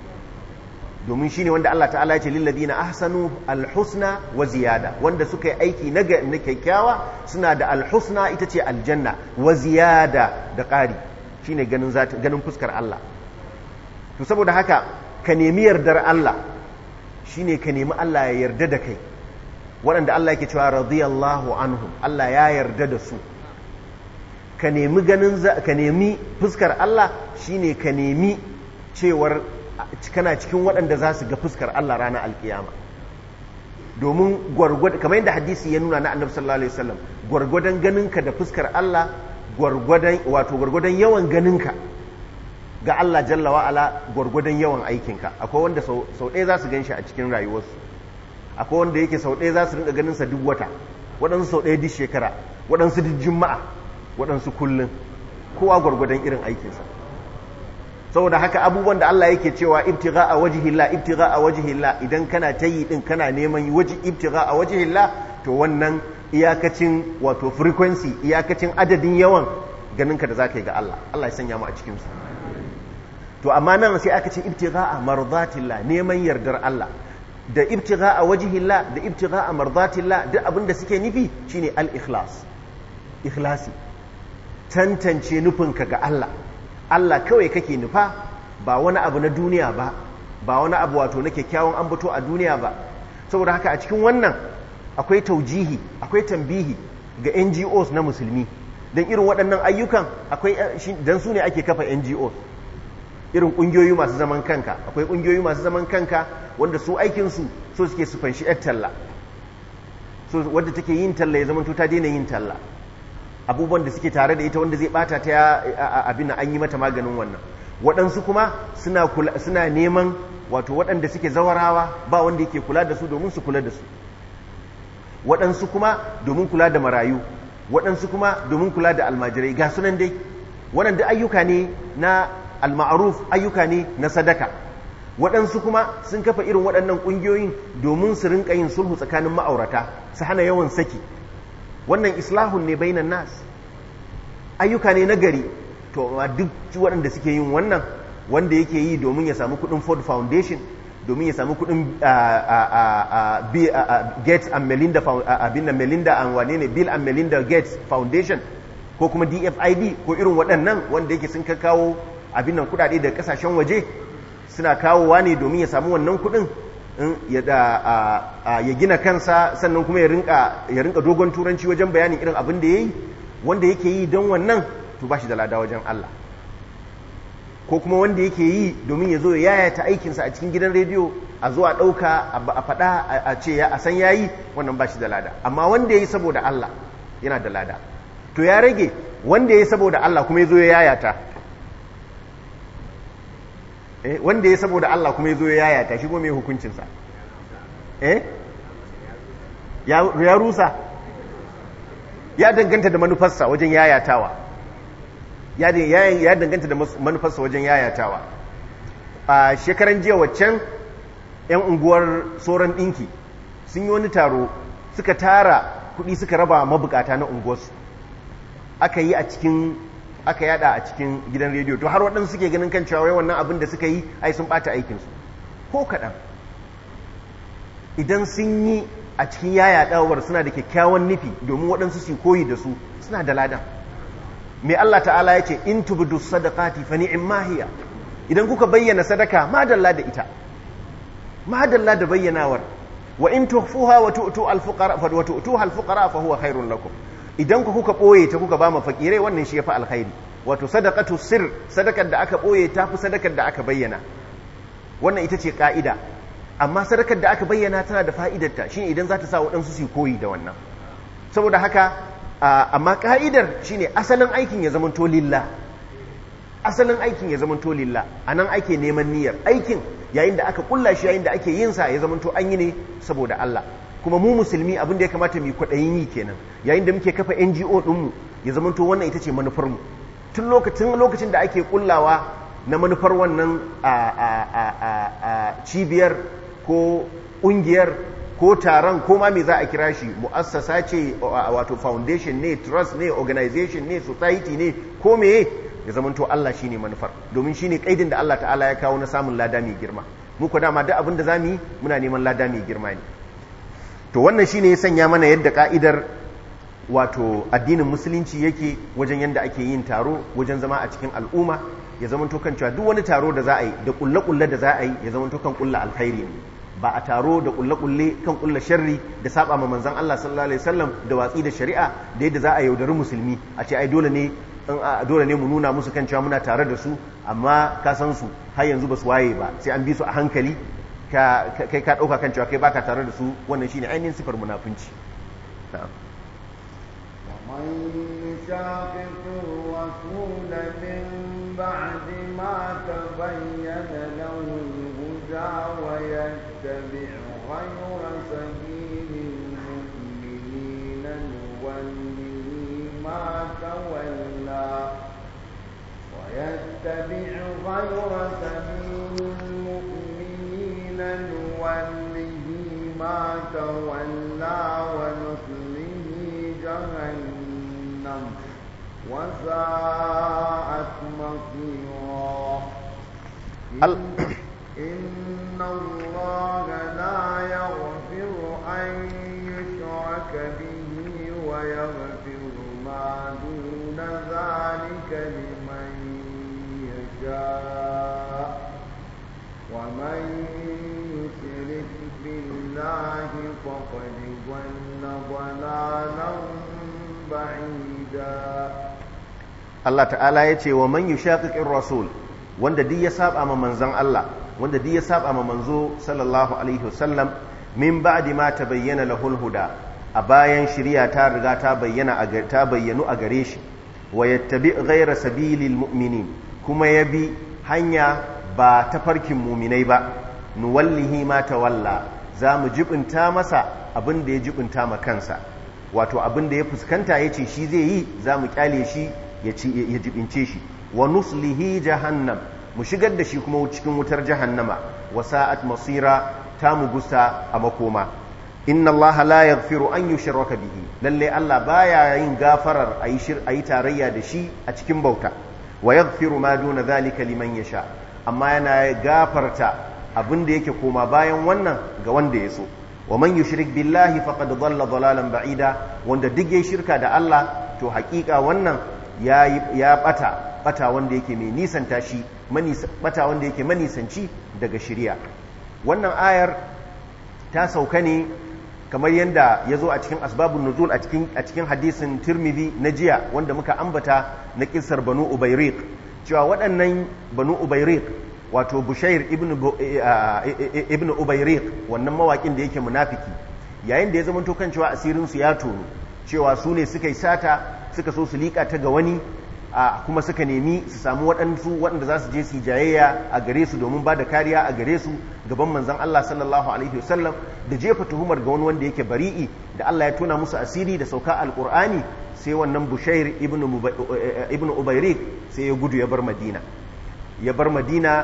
domin shine wanda Allah ta'ala ya ce lilladina ahsanu alhusna wa ziyada wanda suka yi aiki na kyakkyawa suna da alhusna ita ce aljanna wa ziyada da ƙari shine ganin fuskar Allah to saboda haka ka nemi yardar Allah shine ka nemi Allah ya yarda da kai waɗanda Allah yake cewa radiyallahu anhum Allah ya yarda da su ka nemi fuskar Allah shine ka nemi cewar kana cikin waɗanda za su ga fuskar Allah ranar alkiyama domin kamar yadda hadisi ya nuna na annabi sallallahu alaihi wasallam gwargwadon ganinka da fuskar Allah gwargwadon yawan ganinka ga Allah jalla wa ala gwargwadon yawan aikinka akwai wanda sau ɗaya za su gan shi a cikin rayuwarsu akwai wanda yake sau ɗaya za su rinka ganinsa duk wata waɗansu sau ɗaya duk shekara waɗansu duk juma'a waɗansu kullum kowa gwargwadon irin aikinsa saboda haka abubuwan da Allah yake cewa ibtigha'a wajhillah idan kana tayi din kana neman ibtigha'a wajhillah to wannan iyakacin wato frequency iyakacin adadin yawan ganinka da zaka yi ga Allah Allah ya sanya mu a cikin su to amma nan sai aka ce ibtigha'a mardatillah neman yardar Allah da ibtigha'a wajhillah da ibtigha'a mardatillah duk abinda suke nufi shine al-ikhlas ikhlasi tantance nufinka ga Allah Allah kawai kake nufa ba wani abu na duniya ba wani abu wato na kyakkyawan ambato a duniya ba saboda haka a cikin wannan akwai taujihi akwai tambihi ga NGOs na musulmi don irin waɗannan ayyukan akwai dan su ne ake kafa NGOs irin ƙungiyoyi masu zaman kanka akwai ƙungiyoyi masu zaman kanka wanda su aikinsu so suke su fanshi 'yar talla so wadda take yin talla ya zama ta daina yin talla abubuwan da suke tare da ita wanda zai bata ta abin an yi mata maganin wannan waɗansu kuma suna neman wato waɗanda suke zawarawa ba wanda yake kula da su domin su kula da su waɗansu kuma domin kula da marayu waɗansu kuma domin kula da almajirai ga sunan dai waɗanda ayyuka ne na alma'aruf ayyuka ne na sadaka waɗansu kuma sun kafa irin waɗannan ƙungiyoyin domin su rinka yin sulhu tsakanin ma'aurata su hana yawan saki wannan islahun ne bainan nas ayyuka ne nagari to duk waɗanda suke yin wannan wanda yake yi domin ya samu kudin Ford Foundation domin ya samu kudin Gates and Melinda Melinda and wane ne Bill and Melinda Gates Foundation ko kuma DFID ko irin waɗannan wanda yake sun kawo abin nan kudade daga kasashen waje suna kawowa ne domin ya samu wannan kuɗin ya gina kansa, sannan kuma ya rinka dogon turanci wajen bayanin irin abin da ya yi, wanda yake yi don wannan to ba shi da lada wajen Allah. Ko kuma wanda yake yi domin ya zo ya yayata aikinsa a cikin gidan rediyo, a zo a ɗauka a faɗa a ce a san ya yi, wannan ba shi da lada. Amma wanda ya yi saboda Allah yana da lada. To ya rage wanda ya yi saboda Allah kuma ya zo ya yayata, wanda ya yi saboda Allah kuma ya zo ya yayata, shi kuma mai hukuncinsa ya rusa, ya danganta da manufarsa wajen yayatawa, ya danganta da manufarsa wajen yayatawa. A shekaran jiya waccan 'yan unguwar Soran ɗinki sun yi wani taro, suka tara kuɗi suka raba mabukata na unguwarsu, aka yada a cikin gidan rediyo. To har waɗansu suke ganin kan cewa wannan abin da suka yi ai sun ɓata aikinsu ko kaɗan. Idan sun yi a cikin yayaɗawar suna da kyakkyawan nufi domin waɗansu su koyi da su, suna da ladan. Mai Allah ta'ala ya ce in tubdu sadaqati fa ni'ma hiya, idan kuka bayyana sadaka madalla da ita, madalla da bayyanawar. Wa in tukhfuha wa tu'tuha al-fuqara fa huwa khairun lakum, idan kuka ɓoye ta kuka ba ma fakirai wannan shi ya fi alkhairi. Wato sadaqatu sir, sadakar da aka ɓoye ta fi sadakar da aka bayyana, wannan ita ce ka'ida. Amma sadakar da aka bayyana tana da fa'idarta, shi idan za ta sa waɗansu su koyi da wannan. Saboda haka amma ka'idar shi ne asalin aikin ya zamanto lillah, asalin aikin ya zamanto lillah. A nan ake neman niyyar aikin, yayin da aka kulla shi, yayin da ake yin sa ya zamanto an yi ne saboda Allah. Kuma mu musulmi abin da ya kamata mu kwaɗayin yi kenan, yayin da muke kafa NGO ɗinmu ya zamanto wannan ita ce manufarmu. Tun lokacin da ake kullawa na manufar wannan cibiyar ko ƙungiyar ko taron ko ma me za a kira shi, mu'assasa ce, wato foundation ne, trust ne, organization ne, society ne, ko meye, ya zamanto Allah shine manufar, domin shine kaidin da Allah ta'ala ya kawo na samun lada mai girma. Mu ko dama duk abin da zamu yi muna neman lada mai girma ne. To wannan shine ya sanya mana yadda ka'idar wato addinin musulunci yake wajen yadda ake yin taro, wajen zama a cikin al'umma, ya zamanto kan cewa duk wani taro da za a yi da kulle-kulle da za a yi ya zamanto kan kulle alkhairi ne, ba a taro da kulle-kulle kan kulle sharri da saba ma manzon Allah sallallahu alaihi wasallam da watsi da shari'a da yadda za a yaudari musulmi a ce ai dole ne mu nuna musu kan cewa muna tare da su, amma ka san su har yanzu ba su waye ba, sai an bi su a hankali, kai ka ɗauka kan cewa kai baka tare da su. Wannan shine ainihin sifar munafunci. na'am. ومن يشاقق الرسول من بعد ما تبين له الهدى ويتبع غير سبيل المؤمنين نوله ما تولى ونصله جهنم وساءت مصيرا. إن الله لا يغفر أن يشرك به ويغفر ما دون ذلك لمن يشاء ومن يشرك بالله فقد ضل ضلالا بعيدا. Allah ta'ala ya ce wa man yushaqiqir rasul, wanda duk ya saba ma manzon Allah, wanda duk ya saba ma manzo sallallahu alaihi wasallam, min ba'di ma tabayyana lahul huda, a bayan shari'a ta riga ta bayyanu a gare shi, wa yattabi ghayra sabilil mu'minin, kuma ya bi hanya ba ta farkin muminai ba, nuwallihi ma tawalla, za mu jibinta masa abin da ya jibinta ma kansa, wato abin da ya fuskanta ya ce shi zai yi, za mu kyale shi ya jibince shi, wa nuslihi jahannam, mu shigar da shi kuma cikin wutar jahannama, wa sa'at masira, ta mu gusta a makoma. Inna allaha la yaghfiru an yushraka bihi, lalle Allah baya yin gafarar ayi tarayya da shi a cikin bauta, wa yaghfiru ma duna zalika liman yasha, amma yana gafarta abin da yake koma bayan wannan ga wanda ya so. Wa man yushrik billahi faqad dhalla dhalalan ba'ida, wanda duk yayin shirka da Allah to hakika wannan ya bata bata wanda yake mai nisanta shi bata wanda yake manisanci daga shiriya. Wannan ayar ta sauka ne kamar yadda ya zo a cikin asbabun nuzul a cikin hadisin Tirmidhi na jiya wanda muka ambata na kissar Banu Ubayriq, cewa waɗannan Banu Ubayriq wato Bushair ibn Ubayriq, wannan mawakin da yake munafiki, yayin da ya zama kan cewa asirinsu ya tono cewa su ne suka yi sata suka so su liƙa ta ga wani kuma suka nemi su samu waɗanda za su je su jayayya a gare su domin ba da kariya a gare su gaban manzon Allah sallallahu alaihi wasallam, da jefa tuhumar ga wani wanda yake bari'i, da Allah ya tona musu asiri da sauka alqur'ani, sai wannan Bushair ibn Ubayriq sai ya gudu ya bar Madina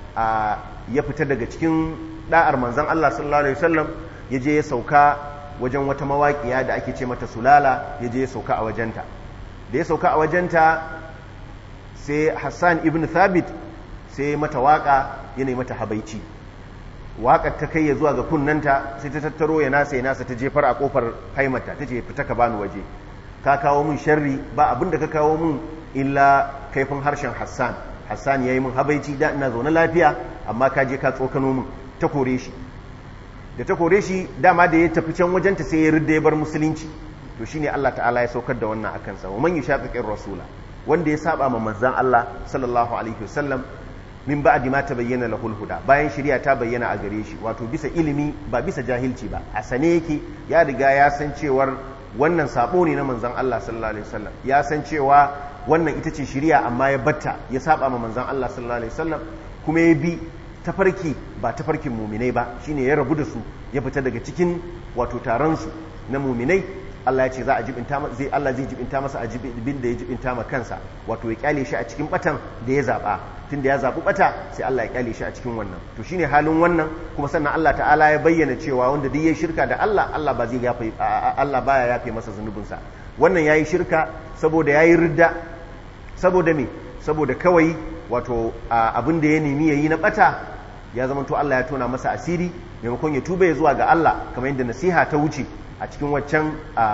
ya fita daga cikin da'ar manzon Allah sallallahu alaihi wasallam, ya je ya sauka wajen wata mawaƙiya da ake ce mata Sulala, ya je ya sauka a wajenta. Da ya sauka a wajenta sai Hassan ibn Thabit sai mata waka, yana mata habaici, waƙar ta kai ya zuwa ga kunnanta, sai ta tattaro ya nasa ta jefar a kofar haimata, ta ce fita ka bani waje, ka kawo min sharri, ba abinda ka kawo min illa kaifin harshen Hassan ya yi min habaici, da ina zaune lafiya amma ka je ka tsokano min. Ta kore shi, da ta kore shi dama da ya tafi can wajenta sai ya ridda ya bar musulunci. To shine Allah ta'ala ya saukar da wannan akan sa, wa man yushaqiqir rasula, wanda ya saba ma manzon Allah sallallahu alaihi wasallam min ba'di ma tabayyana lahul huda, bayan shari'a ta bayyana a gare shi, wato bisa ilimi ba bisa jahilci ba, a sane yake, ya riga ya san cewar wannan sabo ne na manzon Allah sallallahu alaihi wasallam, ya san cewa wannan ita ce shari'a amma ya batta, ya saba ma manzon Allah sallallahu alaihi wasallam, kuma ya bi tafarki ba tafarkin muminai ba, shine ya rabu da su, ya fita daga cikin wato taron su na muminai. Allah ya ce Allah zai jibinta masa abin da ya jibinta ma kansa, wato ya kyale shi a cikin batan da ya zaba, tunda ya zabi bata sai Allah ya kyale shi a cikin wannan. To shine halin wannan, kuma sannan Allah ta'ala ya bayyana cewa wanda duk yayi shirka da Allah, Allah baya yafe masa zunubinsa. Wannan yayi shirka saboda yayi ridda, saboda me? Saboda kawai wato abin da ya nemi yayi na bata ya zama to Allah ya tona masa asiri, maimakon ya tuba ya zuwa ga Allah kamar yadda nasiha ta wuce a cikin waccan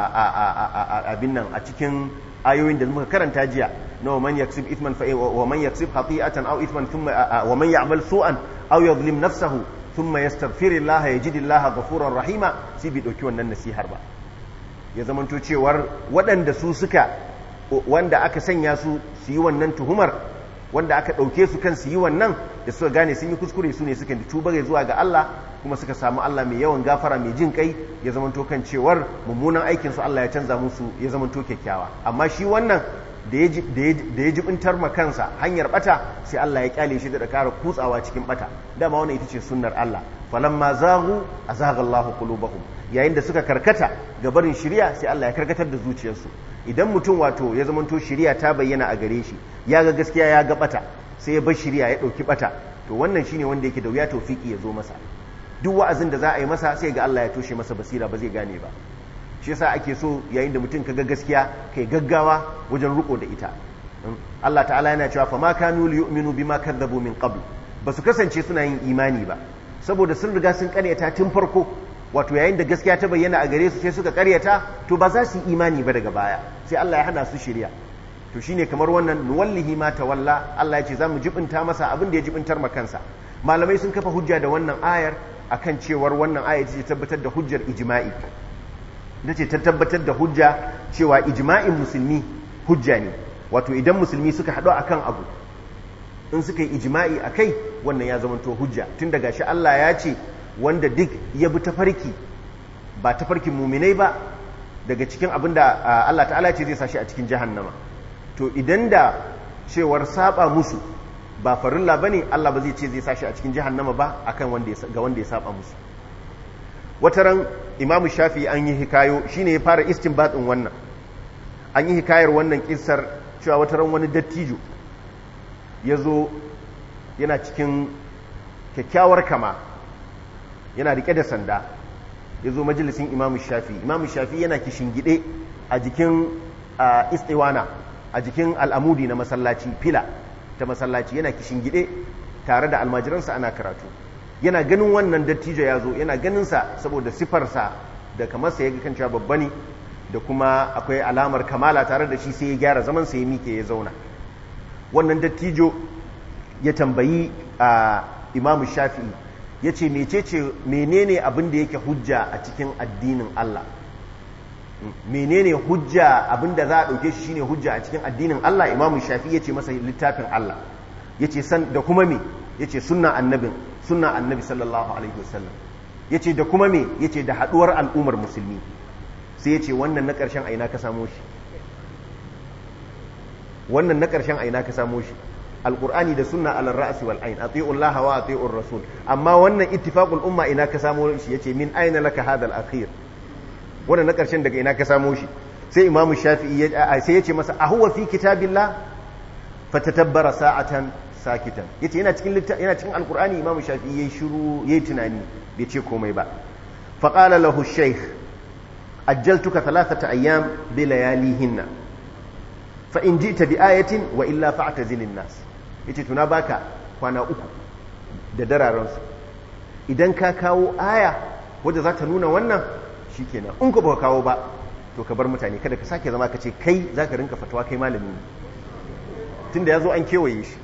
abin nan, a cikin ayoyin da muka karanta jiya na wa man yaksib ithman fa wa man yaksib khati'atan aw ithman thumma wa man ya'mal su'an aw yadhlim nafsahu thumma yastaghfirillaha yajidillaha ghafurar rahima, sai bai dauki wannan nasihar ba. Ya zamanto cewar waɗanda wanda aka sanya su yi wannan tuhumar, wanda aka ɗauke su kan su yi wannan, da suka gane sun yi kuskure, su ne suka tuba zuwa ga Allah, kuma suka samu Allah mai yawan gafara mai jin kai, ya zamanto kan cewar mummunan aikinsu Allah ya canza musu ya zamanto kyakkyawa. Amma shi wannan da ya jibintar ma kansa hanyar bata, sai Allah ya kyale shi da ƙara kutsawa cikin bata. Dama wannan ita ce sunnar Allah, falamma zaghu azagha Allahu qulubahum, yayin da suka karkata ga barin shiriya sai Allah ya karkatar da zuciyarsu. Idan mutum wato ya zamanto shiriya ta bayyana a gare shi, ya ga gaskiya ya ga bata, sai ya bar shiriya ya dauki bata, to wannan shine wanda yake da wuya tawfiki ya zo masa. Duk wa'azin da za a yi masa sai ga Allah ya toshe masa basira, ba zai gane ba. Shi yasa ake so yayin da mutum kaga gaskiya kai gaggawa wajen riko da ita. Allah ta'ala yana cewa fa ma kanu liyu'minu bima kadzabu min qabl, basu kasance suna yin imani ba saboda sun riga sun karyata tun farko. Wato yayin da gaskiya ta bayyana a gare su sai suka karyata, to ba za su yi imani ba daga baya, sai Allah ya hana su shirya. To shine kamar wannan nuwallihi ma tawalla, Allah ya ce za mu jibinta masa abin da ya jibintar ma kansa. Malamai sun kafa hujja da wannan ayar akan cewar wannan ayar ce tabbatar da hujjar ijma'i, ita ce ta tabbatar da hujja cewa ijma'in musulmi hujja ne. Wato idan musulmi suka haɗu akan abu, in suka yi ijma'i akai, wannan ya zamanto hujja, tun daga shi Allah ya ce wanda duk ya bi tafarki ba tafarkin muminai ba, daga cikin abin da Allah ta'ala ce zai sashi a cikin jahannama. To idan da cewar saba musu ba farilla bane, Allah ba zai ce zai sashi a cikin jahannama ba akan wanda ya saba musu. Wataran Imam Shafi'i an yi hikayo, shine ya fara istinbatin wannan. An yi hikayar wannan kissar cewa wataran wani dattijo ya zo yana cikin kyakkyawar kama, yana rike da sanda, ya zo majalisin Imam Shafi'i yana kishingide a jikin istiwana, a jikin al'amudi na masallaci, fila ta masallaci, yana kishingide tare da almajiransa ana karatu. Yana ganin wannan dattijo ya zo, yana ganinsa saboda sifarsa da kamarsa ya ga kan cewa babba ne, da kuma akwai alamar kamala tare da shi, sai ya gyara zaman sa ya mike ya zauna. wannan dattijo ya tambayi imamu shafi'i ya ce menene abin da yake hujja a cikin addinin Allah, menene hujja abin da za a ɗauke shi shine hujja a cikin addinin Allah. imamu shafi'i ya ce masa littafin Allah, ya ce da kuma me, ya ce sunna annabi sallallahu alaihi wasallam, ya ce da kuma me, ya ce da haɗuwar al'ummar musulmi. sai ya ce wannan na ƙarshen aina ka samo shi, wannan na ƙarshen aina ka samo shi, alƙur'ani da sunna alar ra'asi wal ain, ati'ullaha wa ati'ur rasul. amma wannan ittifaqul umma ina ka samo shi, yace min aina laka hadal akhir, wannan na ƙarshen daga ina ka samo shi. sai imamu shafi'i sai yace masa a huwa fi kitabillah fatatabbara sa'atan sakitan, yace yana cikin alƙur'ani. imamu shafi'i yayi shiru yayi tunani bai ce komai ba. faqala lahu shaykh ajjaltuka 3 ayyam bi layalihinna fa in ji'ta bi ayatin wa illa fa'tazilin nas, yace tuna baka kwana 3 da dararansu, idan ka kawo aya wadda za ta nuna wannan shikenan, in ka ba kawo ba to ka bar mutane, kada ka sake zama ka ce kai za ka rinka fatawa kai malami ne, tunda ya zo an kewaye shi.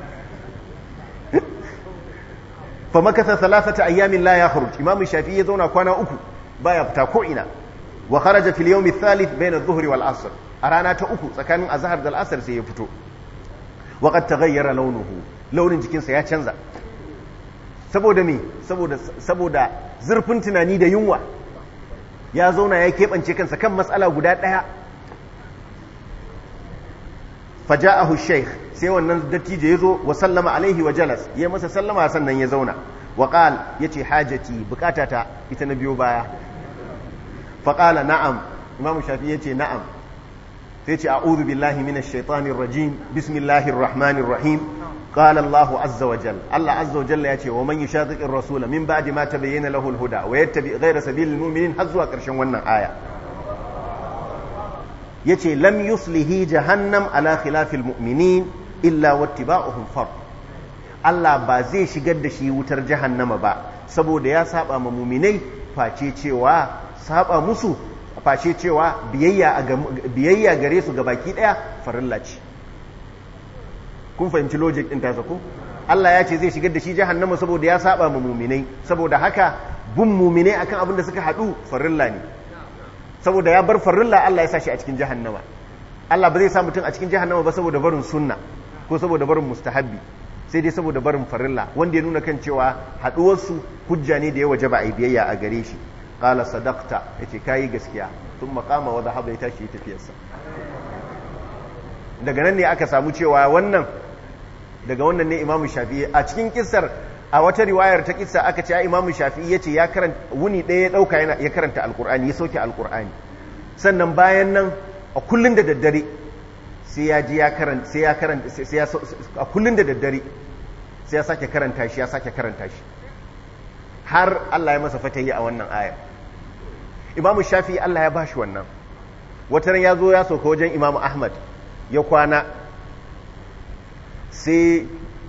fa makasa 3 ayyamin la yakhruj, imamu shafi'i ya zauna kwana 3 baya fita ko ina. wa kharaja fil yawm ath-thalith bayna adh-dhuhri wal 'asr, a rana ta 3 tsakanin azhar da al-'asr sai ya fito. wa qad taghayyara launuhu, launin jikinsa ya canza. saboda me, saboda zurfin tunani da yunwa, ya zauna ya keɓance kansa kan matsala guda ɗaya. faja'ahu shaykh, sai wannan dattijo ya zo wa sallama alaihi wa jalas, ya masa sallama sannan ya zauna. wa qal, yace hajati, bukatata ita na biyo baya. fa qala na'am, imamu shafi yace na'am. sai yace a'udhu billahi minash shaitanir rajim, bismillahir rahmanir rahim. qala Allahu azza wa jalla, Allah azza wa jalla yace wa man yushaqiqir rasula min ba'di ma tabayyana lahu al-huda wa yattabi' ghayra sabilil mu'minin, har zuwa karshen wannan aya. yace lam yuslihi jahannam ala khilafil mu'minin illa wattiba'uhum fard, Allah ba zai shigar da shi wutar jahannama ba saboda ya saba ma mu'minai, face cewa saba musu, face cewa biyayya gare su gabaki daya farilla ce. kun fahimci logic din tasa ko? Allah ya ce zai shigar da shi jahannama saboda ya saba ma mu'minai, saboda haka bin mu'minai akan abin da suka hadu farilla ne. saboda ya bar farilla Allah ya sa shi a cikin jahannama. Allah ba zai sa mutum a cikin jahannama ba saboda barin sunna ko saboda barin mustahabbi, sai dai saboda barin farilla, wanda ya nuna kan cewa haduwarsu hujja ne da ya wajaba a biyayya a gare shi. qala sadaqta, yace kai gaskiya. thumma qama wa dhahaba, ya tashi ya tafiyarsa. daga nan ne aka samu cewa daga wannan ne imamu shafi'i a cikin kissar, a wata riwayar ta kissa aka ce imamu shafi'i yace ya karanta wuni ɗaya ya dauka ya karanta alqur'ani, ya sauke alqur'ani. sannan bayan nan a kullun da daddare sai ya ji ya karanta, a kullun da daddare sai ya sake karanta shi har Allah ya masa fatayi a wannan aya. imamu shafi'i Allah ya bashi wannan. wata ran ya zo ya sauka wajen imamu Ahmad ya kwana, sai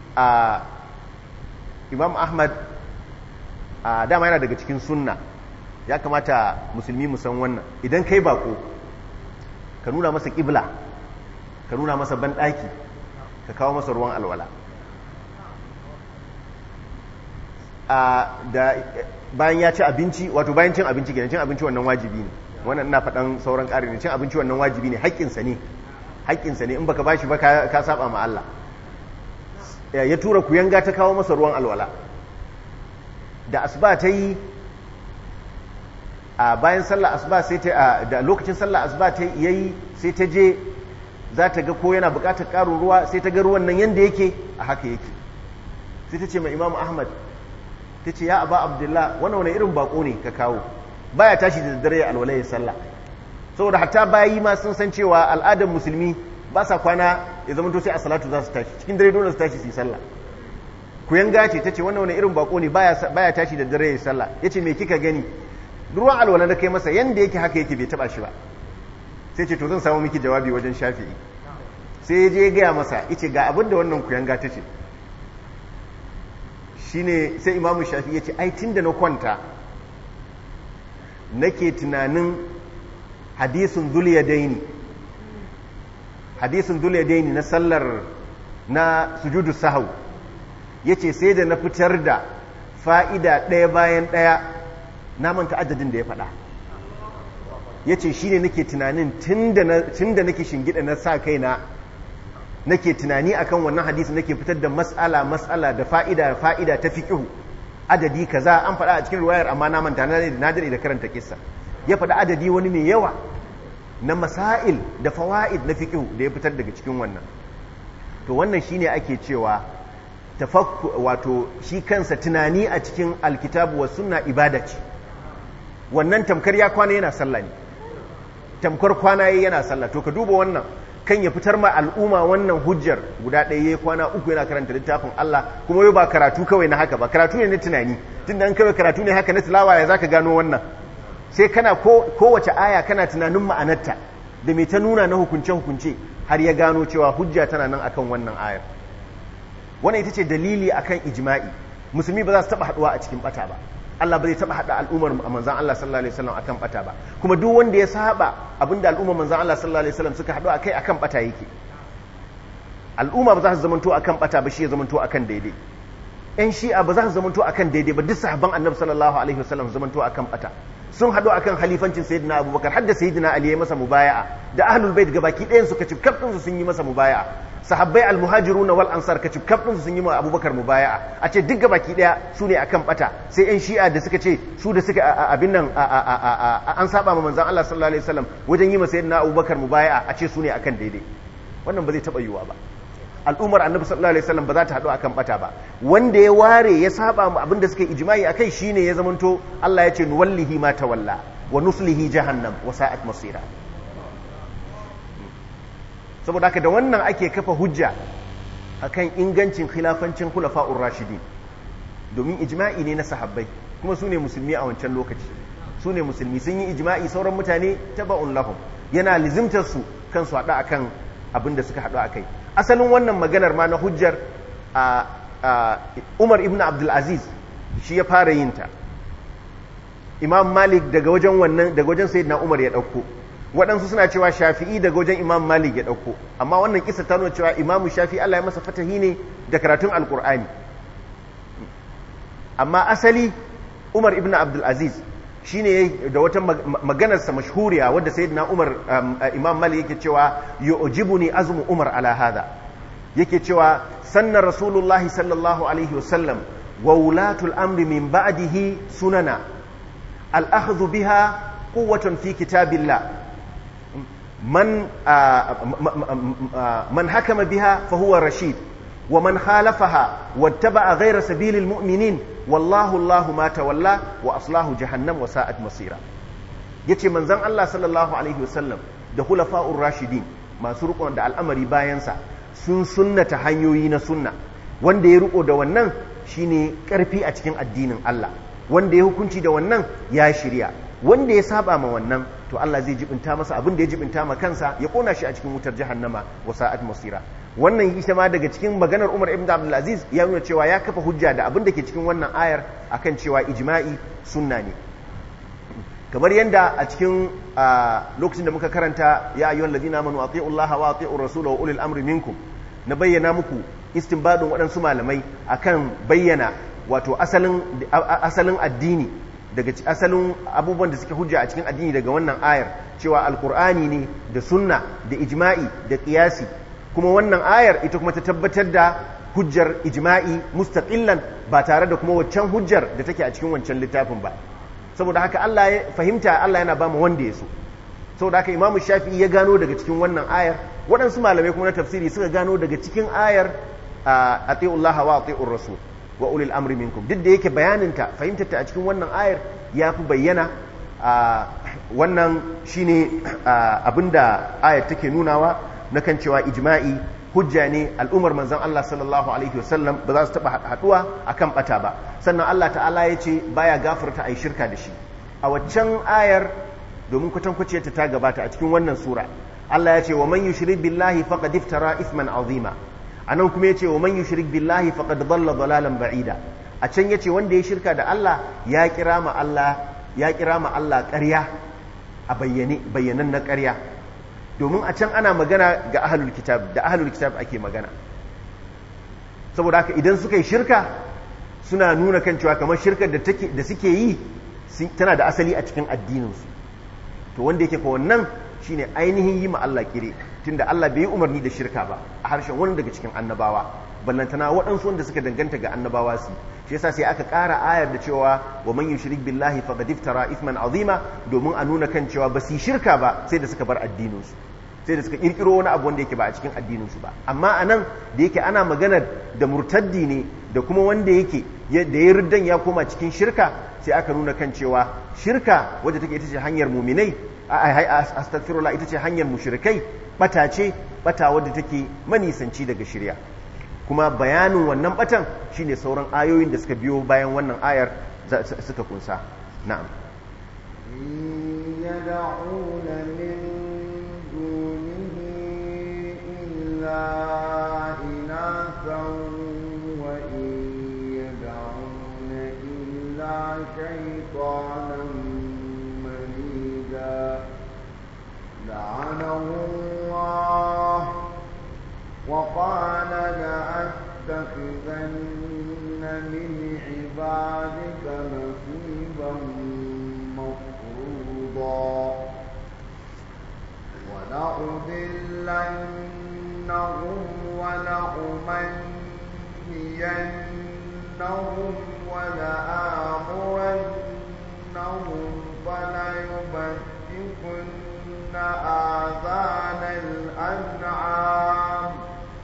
imam Ahmad dama yana daga cikin sunna, ya kamata musulmi musan wannan. idan kai bako ka nuna masa ƙibla, ka nuna masa banɗaki, ka kawo masa ruwan alwala. da bayan ya ci abinci, wato bayan cin abinci kenan, cin abinci wannan wajibi ne, wannan ina faɗan sauran ƙarin, cin abinci wannan wajibi ne, haƙƙinsa ne in baka bashi ba ka saba ma Allah. ya tura kuyanga ta kawo masa ruwan alwala. da asuba ta yi, a bayan sallah asuba sai ta da lokacin sallah asuba ta yayi, sai ta je za ta ga ko yana buƙatar ƙarin ruwa, sai ta ga ruwan nan yanda yake a haka yake. sai ta ce mai Imam Ahmad, ta ce ya Aba Abdullah, wannan wani irin bako ne ka kawo, baya tashi da daddare alwala ya sallah. saboda hatta bayi ma sun san cewa al'adar musulmi ba sa kwana ya zama to sai a salatu za su tashi, cikin dare dole su tashi su yi sallah. kuyanga ce ta ce wannan wani irin bako ne baya tashi da dare ya sallah. ya ce me kika gani? ruwan alwala da kai masa yanda yake haka yake, bai taba shi ba. sai ce to zan samu miki jawabi wajen Shafi'i. sai ya je ya gaya masa, yace ga abin da wannan kuyanga ta ce. shine sai Imamu Shafi'i ya ce ai tunda na kwanta nake tunanin hadisin Dhul Yadaini na sallar na sujudu sahau yace sai da na fitar da fa'ida ɗaya bayan ɗaya na manta adadin da ya faɗa yace shine nake tunanin tunda nake shingida na sa kaina nake tunani akan wannan hadisi nake fitar da mas'ala da fa'ida ta fiqhu adadi kaza an faɗa a cikin riwayar amma na manta na dade da karanta kissa ya faɗa adadi wani mai yawa na masail da fawaid na fiqhu da ya fitar daga cikin wannan to wannan shine ake cewa wato shi kansa tunani a cikin alkitabu was sunna ibada ce wannan tamkar ya kwana yana sallah ne tamkar kwana yana sallah to ka duba wannan kan ya fitar ma al'umma wannan hujjar guda ɗaya yayi kwana uku yana karanta littafin Allah kuma yau ba karatu kawai na haka ba karatu ne na tunani tunda an kawai karatu ne haka na tilawa ya zaka gano wannan sai kana kowace aya kana tunanin ma'anarta da me ta nuna na hukunce har ya gano cewa hujja tana nan akan wannan ayar wannan ita ce dalili akan ijma'i musulmi ba za su taba haduwa a cikin bata ba Allah ba zai taba hada al'ummar manzon Allah sallallahu alaihi wasallam akan bata ba kuma duk wanda ya saba abinda al'ummar manzon Allah sallallahu alaihi wasallam suka hadu akai akan bata yake al'umma ba za su zamanto akan bata ba shi ya zamanto akan daidai ɗan shi'a ba za su zamanto akan daidai ba duk sahabban annabi sallallahu alaihi wasallam zamanto akan bata sun hadu akan khalifancin sayyidina abubakar har da sayyidina ali ya masa mubaya'a da ahlul bait gabaki ɗayan su kaci kafin su sun yi masa mubaya'a sahabbai almuhajiruna wal ansar kaci kafin su sun yi ma abubakar mubaya'a a ce duk gabaki ɗaya su ne akan bata sai yan shi'a da suka ce su da suka abin nan an saba ma manzon Allah sallallahu alaihi wasallam wajen yi ma sayyidina abubakar mubaya'a a ce su ne akan daidai wannan ba zai taba yiwuwa ba al'ummar annabi sallallahu alaihi wasallam ba za ta haɗu akan bata ba wanda ya ware ya saba mu abinda suka ijma'i akai shine ya zamanto Allah ya ce nuwallihi ma tawalla wa nuslihi jahannam wa sa'at masira saboda haka da wannan ake kafa hujja akan ingancin khilafancin khulafa'ur rashidin domin ijma'i ne na sahabbai kuma su ne musulmi a wancan lokaci su ne musulmi sun yi ijma'i sauran mutane taba'un lahum yana lizimtar su kansu haɗa akan abinda suka haɗu akai asalin wannan maganar ma na hujjar Umar ibn Abdulaziz shi ya fara yin ta Imam Malik daga wajen Sayyidina Umar ya dauko waɗansu suna cewa Shafi'i daga wajen Imam Malik ya dauko amma wannan kisa ta nuna cewa Imam Shafi'i Allah ya masa fatahi ne da karatun Alkur'ani amma asali Umar ibn Abdulaziz shine da wata maganarsa mashhuriya wadda sayyidina Umar Imam Malik yake cewa yu'jibuni azmu Umar ala hada yake cewa sanna Rasulullahi sallallahu alaihi wasallam wa wulatul amri min ba'dihi sunana al-akhdhu biha quwwatan fi kitabillah man hakama biha fa huwa rashid wa man khalafaha wattaba'a ghayra sabilil mu'minin wallahu Allahu ma tawalla wa aslahu jahannam wa sa'at masira yace manzon Allah sallallahu alaihi wasallam da khulafa'ur rashidin masu riko da al'amari bayansa sun sunnata hanyoyi na sunna wanda ya riko da wannan shine karfi a cikin addinin Allah wanda ya hukunci da wannan ya shirya wanda ya saba ma wannan to Allah zai jibinta masa abin da ya jibinta ma kansa ya kona shi a cikin wutar jahannama wa sa'at masira wannan ita ma daga cikin maganar Umar ibn Abdul Aziz ya nuna cewa ya kafa hujja da abin da ke cikin wannan ayar akan cewa ijma'i sunna ne kamar yanda a cikin lokacin da muka karanta ya ayyuhal ladina amanu atiiullaha wa atiiur rasula wa ulil amri minkum na bayyana muku istinbadin waɗansu malamai akan bayyana wato asalin addini daga asalin abubuwan da suke hujja a cikin addini daga wannan ayar cewa alkur'ani ne da sunna da ijma'i da qiyasi kuma wannan ayar ita kuma ta tabbatar da hujjar ijma'i mustaqillan ba tare da kuma waccan hujjar da take a cikin wancan littafin ba saboda haka Allah ya fahimta Allah yana ba mu wanda ya so saboda haka Imam Shafi'i ya gano daga cikin wannan ayar waɗansu malamai kuma na tafsiri suka gano daga cikin ayar atiullaha wa atiur rasul wa ulil amri minkum duk da yake bayaninta fahimtarta a cikin wannan ayar ya fi bayyana wannan shine abinda ayar take nunawa na kan cewa ijma'i hujja ne al'ummar manzon Allah sallallahu alaihi wasallam ba za su taba haduwa akan bata ba sannan Allah ta'ala ya ce baya gafarta ai shirka da shi a waccan ayar domin kwatankwace ta gabata a cikin wannan sura Allah ya ce wa man yushrik billahi faqad iftara ithman azima anan kuma yace wa man yushrik billahi faqad dhalla dhalalan ba'ida a can yace wanda ya shirka da Allah ya kira ma Allah ƙarya a bayyanan na ƙarya domin a can ana magana ga ahlul kitab da ahlul kitab ake magana saboda haka idan suka yi shirka suna nuna kan cewa kamar shirkar da suke yi tana da asali a cikin addininsu, to wanda yake ko wannan shine ainihin yi ma Allah kire, tunda Allah bai yi umarni da shirka ba a harshen wani daga cikin annabawa, ballantana waɗansu wanda suka danganta ga annabawa su. shi yasa sai aka ƙara ayar da cewa wa man yushrik billahi faqad iftara ithman azima, domin a nuna kan cewa ba su yi shirka ba sai da suka bar addininsu, sai da suka kirkiro wani abu wanda yake ba a cikin addininsu ba. amma anan da yake ana maganar da murtaddi ne da kuma wanda yake da ya riddan ya koma cikin shirka, sai aka nuna kan cewa shirka wadda take ita ce hanyar muminai, astaghfirullah, ita ce hanyar mushrikai, bata ce bata wadda take manisanci daga shirya. kuma bayanin wannan batan shine sauran ayoyin da suka biyo bayan wannan ayar suka kunsa. na'am. yad'una min dunihi illa inathan wa yad'una illa shaytanan marida la'anahu Allah وقال لأتخذن من عبادك نصيبا مفروضا ولأضلنهم ولأمنينهم ولآمرنهم فليبتكن آذان الأنعام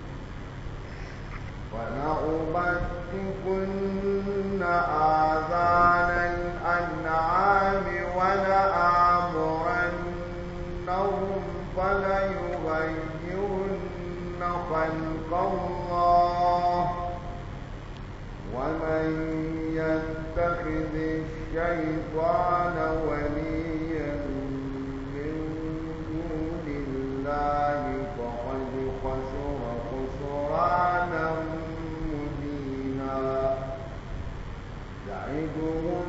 ولأبتكن آذان الأنعام ولآمرنهم فليغيرن خلق الله ومن يتخذ الشيطان وليا من دون الله فقد خسر خسرانا يعدهم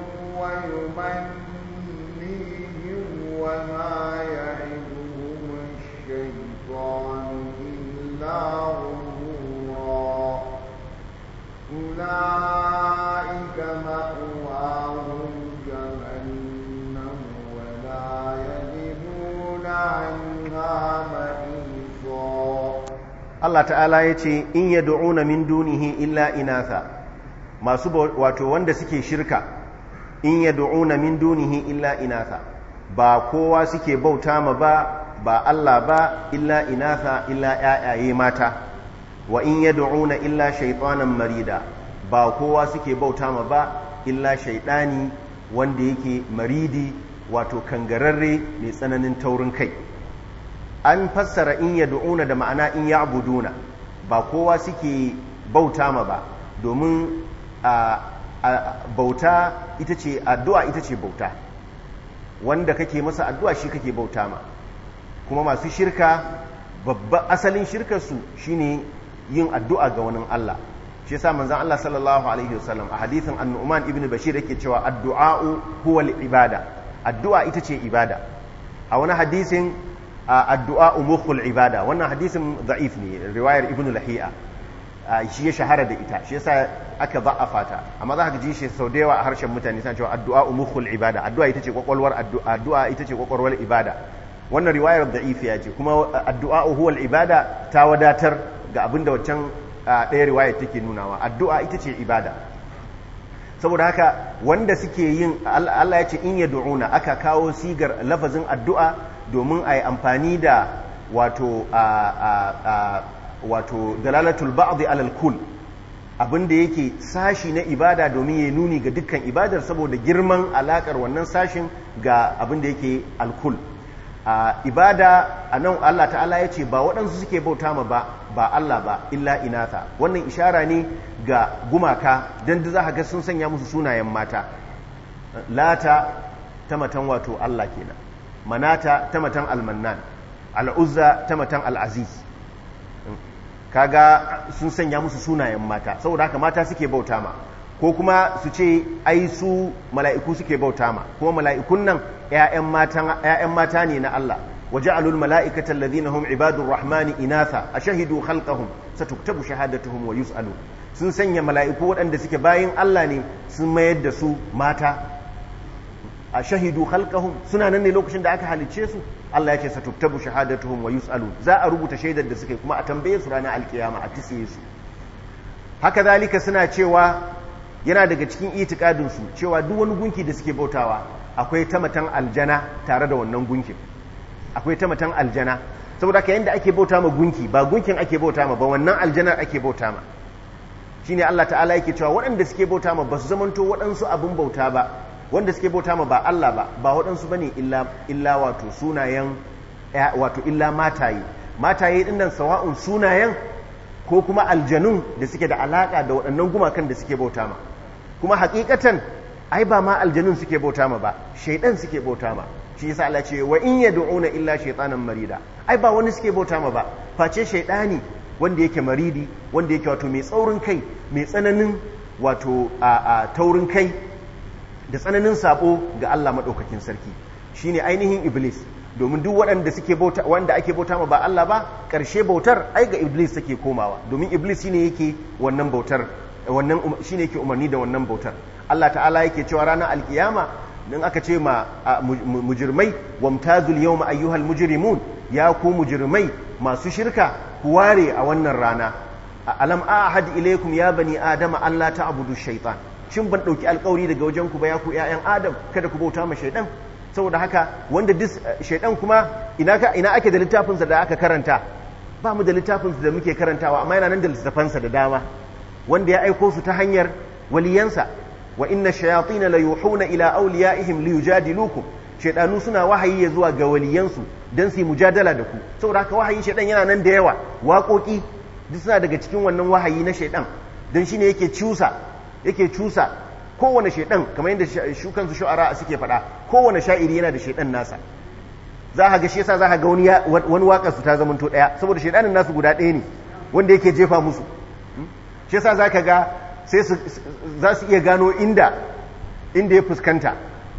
ويمنيهم وما يعدهم الشيطان إلا غرورا أولئك مأواهم جهنم ولا يجدون عنها محيصا. Allah ta'ala ya ce in yad'una min dunihi illa inatha, masu wato wanda suke shirka, in yad'una min dunihi illa inatha, ba kowa suke bauta ma ba Allah ba illa inatha illa ayaye mata, wa in yad'una illa shaytanan marida, ba kowa suke bauta ma ba illa shaytani wanda yake maridi, wato kangararre mai tsananin taurin kai. an fassara in yad'una da ma'ana in ya'buduna, ba kowa suke bauta ma ba, domin bauta ita ce addu'a, ita ce bauta, wanda kake masa addu'a shi kake bauta ma. kuma masu shirka babban asalin shirkarsu shine yin addu'a ga wani Allah. shi yasa manzon Allah sallallahu alaihi wasallam a hadithin an-Nu'man ibn Bashir yake cewa addu'a'u huwa al-ibada, addu'a ita ce ibada. a wani hadisin addu'a'u mukhul ibada, wannan hadisin da'if ne, riwayar ibn Lahiya shi ya shahara da ita, shi yasa aka za'afa ta, amma za ka ji shi sau da yawa a harshen mutane suna cewa addu'a'u mukhul ibada, addu'a ita ce kwakwalwar addu'a ita ce kwakwalwar ibada. wannan riwayar da'ifiya ce, kuma addu'a'u huwa al-ibada ta wadatar ga abinda waccan ɗaya riwayar take nunawa, addu'a ita ce ibada. saboda haka wanda suke yin, Allah ya ce in yad'una, aka kawo sigar lafazin addu'a domin a yi amfani da wato dalalatul ba'd alal kull, abinda yake sashi na ibada domin ya nuni ga dukkan ibadar, saboda girman alakar wannan sashin ga abinda yake alkul. ibada a nan Allah ta'ala ya ce ba waɗansu suke bauta ma ba Allah ba illa inatha, wannan ishara ne ga gumaka, don da za ka ga sun sanya musu sunayen mata. lata ta matan wato Allah kenan, manata ta matan almannan, al'uzza ta matan al'aziz, kaga sun sanya musu sunayen mata, saboda haka mata suke bauta ma. ko kuma su ce ai su mala'iku suke bauta ma, kuma mala'ikun nan ‘ya'yan mata ne na Allah. وجعلوا الملائكة الذين هم عباد الرحمن إناثا أشهدوا خلقهم ستكتب شهادتهم ويسألون. sun sanya mala'iku waɗanda suke bayin Allah ne sun mayar da su mata a shahidu khalqahum suna nan ne lokacin da aka halicce su Allah ya ce satuktabu shahadatuhum wa yus'alun za a rubuta shaidar da suke kuma a tambaye su ranar alkiyama a tisiye su haka zalika suna cewa yana daga cikin itikadin su cewa duk wani gunki da suke bautawa akwai tamatan aljana tare da wannan gunkin akwai tamatan aljana saboda ka yanda ake bauta ma gunki ba gunkin ake bauta ma ba wannan aljanar ake bauta ma shine Allah ta'ala yake cewa waɗanda suke bauta ma ba su zamanto waɗansu abin bauta ba wanda suke bauta ma ba Allah ba waɗansu bane illa wato sunayen wato illa mataye din nan sawa'un sunayen ko kuma aljanun da suke da alaka da waɗannan gumakan da suke bauta ma kuma hakikatan ai ba ma aljanun suke bauta ma ba shaydan suke bauta ma shi yasa Allah ce wa in yad'una illa shaytanan marida ai ba wani suke bauta ma ba face shaydani wanda yake maridi wanda yake wato mai tsaurin kai mai tsananin wato a taurin kai da tsananin sabo ga Allah madaukakin sarki shine ainihin iblis domin duk waɗanda suke bauta wanda ake bauta ma ba Allah ba ƙarshe bautar ai ga iblis take komawa domin iblis shine yake wannan bautar wannan shine yake umarni da wannan bautar Allah ta'ala yake cewa ranar alkiyama dan aka ce ma mujrimai wamtazul yawma ayyuhal mujrimun ya ku mujrimai masu shirka ku ware a wannan rana alam ahad ilaykum ya bani adama alla ta'budu shaytan shin ban dauki alƙawari daga wajen ku ba ya ku ƴaƴan adam kada ku bauta ma shaydan saboda haka wanda shaydan kuma ina ake da littafin sa da aka karanta ba mu da littafin sa da muke karantawa amma yana nan da littafan sa da dama wanda ya aiko su ta hanyar waliyansa wa inna shayatin la yuhuna ila awliyaihim liyujadilukum shaydanu suna wahayi zuwa ga waliyansu dan su mujadala da ku saboda haka wahayin shaydan yana nan da yawa waƙoƙi duk suna daga cikin wannan wahayi na shaydan dan shine yake cusa kowane shaydan kamar yadda shukan su shu'ara suke faɗa kowane sha'iri yana da shaydan nasa za ka ga shi yasa za ka ga wani waƙar su ta zamanto ɗaya saboda shaydanin nasu guda ɗaya ne wanda yake jefa musu shi yasa za ka ga sai za su iya gano inda ya fuskanta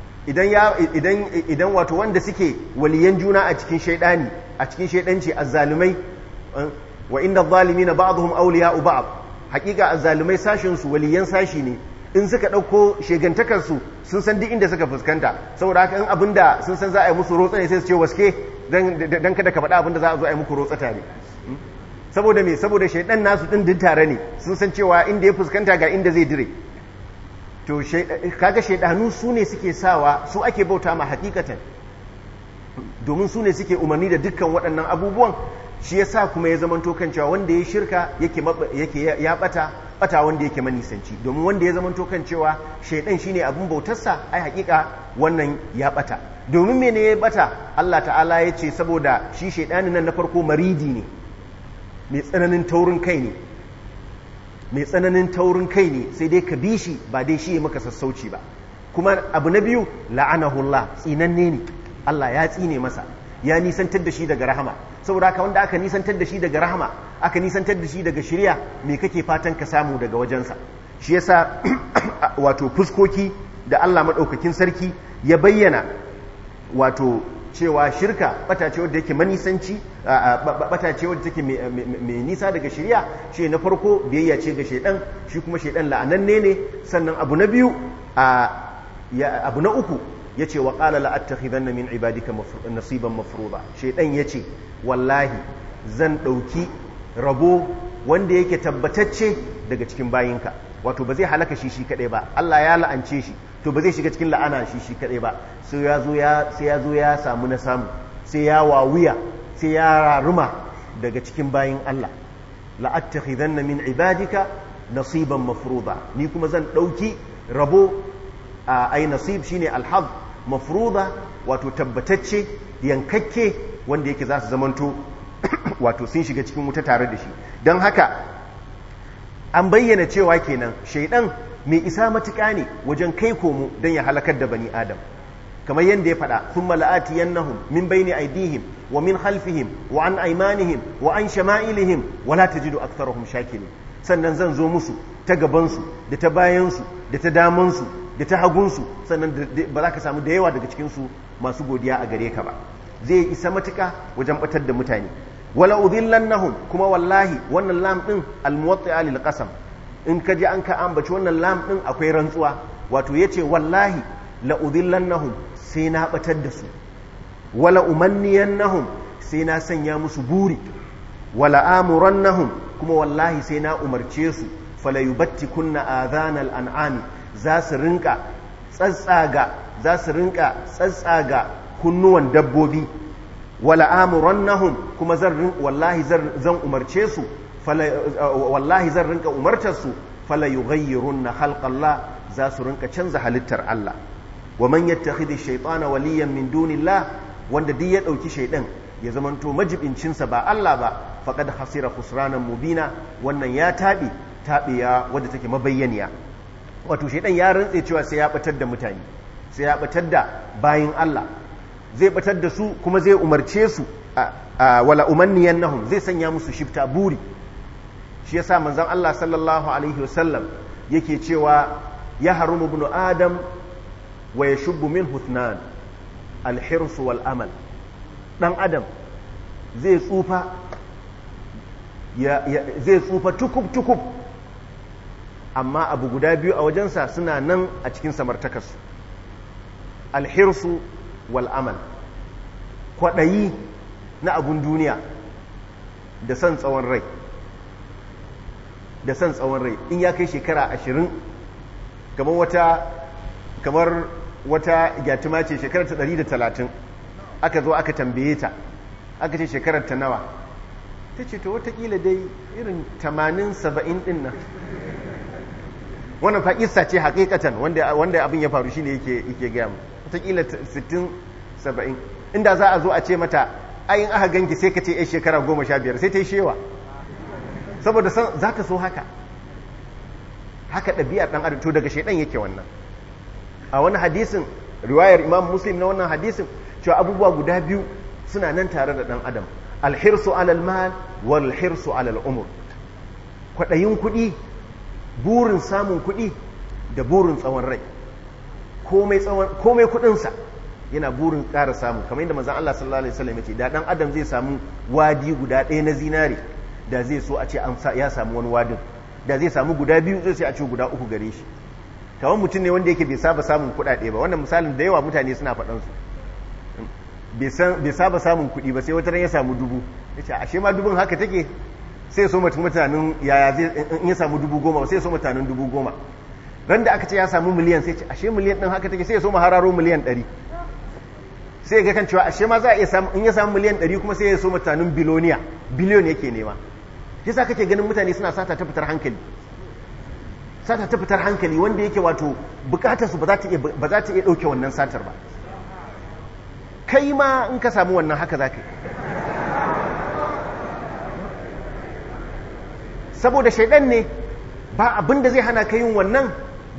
idan wato wanda suke waliyan juna a cikin shaidani a cikin shaidanci azzalumai wa inna adh-dhalimina ba'dhum awliya'u ba'd hakika azzalumai sashin su waliyan sashi ne in suka dauko shegantakar su sun san duk inda suka fuskanta saboda haka in abinda sun san za a yi musu rotsa ne sai su ce waske dan kada ka faɗa abinda za a zo a yi muku rotsa tare saboda me saboda shaidan nasu din tare ne sun san cewa inda ya fuskanta ga inda zai dire to kaga shaidanu su ne suke sawa su ake bauta ma hakikatan domin su ne suke umarni da dukkan waɗannan abubuwan shi yasa kuma ya zamanto kan cewa wanda ya shirka yake ya bata wanda yake manisanci domin wanda ya zamanto kan cewa shaidan shine abun bautarsa ai hakika wannan ya bata domin mene ya bata Allah ta'ala ya ce saboda shi shaidanin nan na farko maridi ne mai tsananin taurin kai ne sai dai ka bi shi ba dai shi ya maka sassauci ba kuma abu na biyu la'anahullah tsinanne ne Allah ya tsine masa ya nisantar da shi daga rahama saboda haka wanda aka nisantar da shi daga rahama aka nisantar da shi daga shirya me kake fatan ka samu daga wajensa shi yasa wato fuskoki da Allah madaukakin sarki ya bayyana wato cewa shirka bata ce wadda yake manisanci bata ce wadda take mai nisa daga shari'a shi na farko biyayya ce ga shaidan shi kuma shaidan la'ananne ne sannan abu na biyu abu na uku yace wa qala la attakhidanna min ibadika nasiban mafruḍa shaidan yace wallahi zan dauki rabo wanda yake tabbatacce daga cikin bayinka wato ba zai halaka shi kadai ba Allah ya la'ance shi to ba zai shiga cikin la'ana shi kadai ba sai ya zo ya samu na samu sai ya wawuya sai ya raruma daga cikin bayin Allah la'attakhidanna min ibadika nasiban mafruḍa ni kuma zan dauki rabo ai nasib shine alhad mafruḍa wato tabbatacce yankakke wanda yake za su zamanto wato sun shiga cikin wuta tare da shi don haka an bayyana cewa kenan shaidan mai isa matuƙa ne wajen kai komo don ya halakar da bani adam kamar yadda ya faɗa thumma la'atiyannahum min bayni aydihim wa min khalfihim wa an aymanihim wa an shama'ilihim wa la tajidu aktharahum shakirin sannan zan zo musu ta gabansu da ta bayansu da ta damansu da ta hagunsu sannan ba za ka samu da yawa daga cikinsu masu godiya a gare ka ba zai isa matuƙa wajen batar da mutane wala udhillannahum kuma wallahi wannan lam din almuwatti'a lil qasam in ka ji an ka ambaci wannan lam din akwai rantsuwa, wato yace wallahi la udillannahum sai na batar da su, wala umanniyannahum sai na sanya musu buri, wala amurannahum kuma wallahi sai na umarce su, fala yubattikunna adhanal an'ami za su rinka tsatsaga kunnuwan dabbobi, wala amurannahum kuma wallahi zan umarce su, wallahi zan rinka umartar su, fala yughayyirunna khalqallah za su rinka canza halittar Allah. wa man yattakhidhi shaytana waliyan min dunillah, wanda duk ya dauki shaydan ya zamanto majibincin sa ba Allah ba, faqad khasira khusranan mubina, wannan ya tabiya wadda take mabayyaniya. wato shaydan ya rantse cewa sai ya batar da mutane, sai ya batar da bayin Allah, zai batar da su kuma zai umarce su, wala umanniyannahum zai sanya musu shifta buri. shi yasa manzon Allah sallallahu alaihi wasallam yake cewa ya harumu ibn adam wa yashubbu min huthnan al-hirs wal amal. dan adam zai tsufa tukub amma abu guda biyu a wajensa suna nan a cikin samartakarsu: al-hirsu wal amal, kwaɗayi na abun duniya da son tsawon rai. In ya kai shekara 20, kamar wata gyatuma ce shekarar ta 130, aka zo aka tambaye ta, aka ce shekarar ta nawa, ta ce to watakila dai irin 80-70 din nan. wannan faƙisa ce hakikatan wanda abin ya faru shine yake gaya mu, watakila 60-70. inda za a zo a ce mata ayin aka ganki sai ka ce ai shekara 15, sai ta yi shewa, saboda za ta so haka ɗabi'ar ɗan adam. to daga shaidan yake wannan. a wani hadisin, riwayar imam muslim na wannan hadisin, cewa abubuwa guda biyu suna nan tare da ɗan adam: alhirsu alal mal wal hirsu alal umur. kwaɗayin kuɗi, burin samun kuɗi da burin tsawon rai. komai kuɗinsa yana burin ƙara samu, kamar yadda manzon Allah sallallahu alaihi wasallam ya ce da ɗan adam zai samu wadi guda ɗaya na zinare, da zai so a ce ya samu wani wadin, da zai samu guda biyu zai sai a ce guda uku gare shi. kamar mutum ne wanda yake bai saba samun kuɗaɗe ba, wannan misalin da yawa mutane suna faɗan su. bai saba samun kuɗi ba, sai wata ran ya samu 1000, ya ce ashe ma 1000 haka take, sai ya so mutanen yaya zai in ya samu 10,000, sai ya so mutanen 10,000. ran da aka ce ya samu miliyan, sai ya ce ashe miliyan ɗin haka take, sai ya so hararo miliyan 100. sai ga kan cewa ashe ma za a iya samu, in ya samu miliyan 100 kuma sai ya so mutanen biliyon yake nema. yasa kake ganin mutane suna sata ta fitar hankali, wanda yake wato bukatar su ba za ta iya dauke wannan satar ba. kai ma in ka samu wannan haka zaka yi, saboda shaidan ne. ba abin da zai hana ka yin wannan,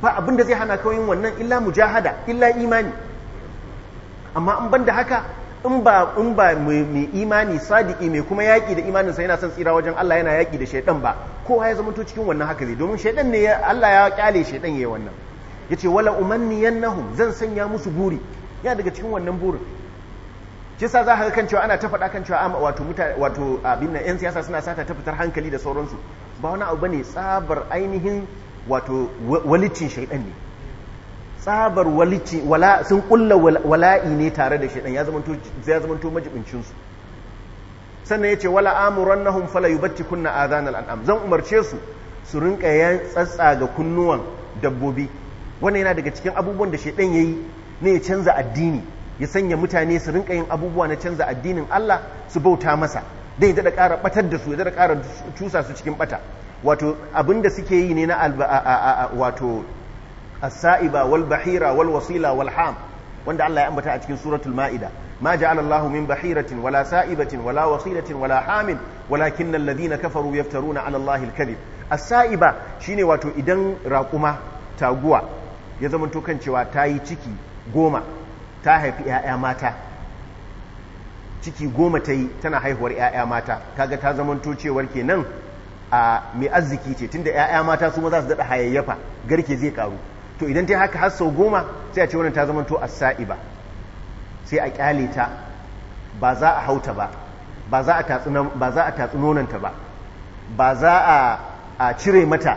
illa mujahada, illa imani. amma in banda haka, in ba mai imani sadiki mai kuma yaƙi da imaninsa yana son tsira wajen Allah, yana yaƙi da shaidan ba, kowa ya zama to cikin wannan haka zai, domin shaidan ne Allah ya kyale shaidan yayin wannan. yace wala umanniyannahum, zan sanya musu buri, yana daga cikin wannan burin. shi yasa za ka ga kan cewa ana ta faɗa kan cewa wato abin nan 'yan siyasa suna sata ta fitar hankali da sauransu, ba wani abu bane, tsabar ainihin wato walicin shaidan ne. tsabar walici sun kulla wala'i ne tare da shaidan, ya zamanto majibincinsu. sannan ya ce wala amurannahum fala yubattikunna adhanal an'am, zan umarce su rinka tsatsaga kunnuwan dabbobi. wannan yana daga cikin abubuwan da shaidan yayi ne ya canza addini, ya sanya mutane su rinka yin abubuwa na canza addinin Allah, su bauta masa, dai da ƙara batar da su, da ƙara cusa su cikin bata. wato abinda suke yi ne na wato as-sa'iba wal bahira wal wasila wal ham, wanda Allah ya ambata a cikin suratul ma'ida: ma ja'ala Allahu min bahiratin wala sa'ibatin wala wasilatin wala hamin walakinna alladhina kafaru yaftaruna 'ala Allahi al-kadhib. as-sa'iba shine wato idan raquma, taguwa, ya zamanto kan cewa ta yi ciki 10, ta haifi 'ya'ya mata, ciki 10 ta yi tana haihuwar 'ya'ya mata, kaga ta zamanto cewar kenan a mai arziki ce, tunda 'ya'ya mata su ma za su daɗa hayayyafa, garke zai karu. to idan ta haka har sau 10, sai a ce wannan ta zamanto as-sa'iba, sai a kyale ta, ba za a hauta ba, ba za a tatsi nonanta ba, ba za a cire mata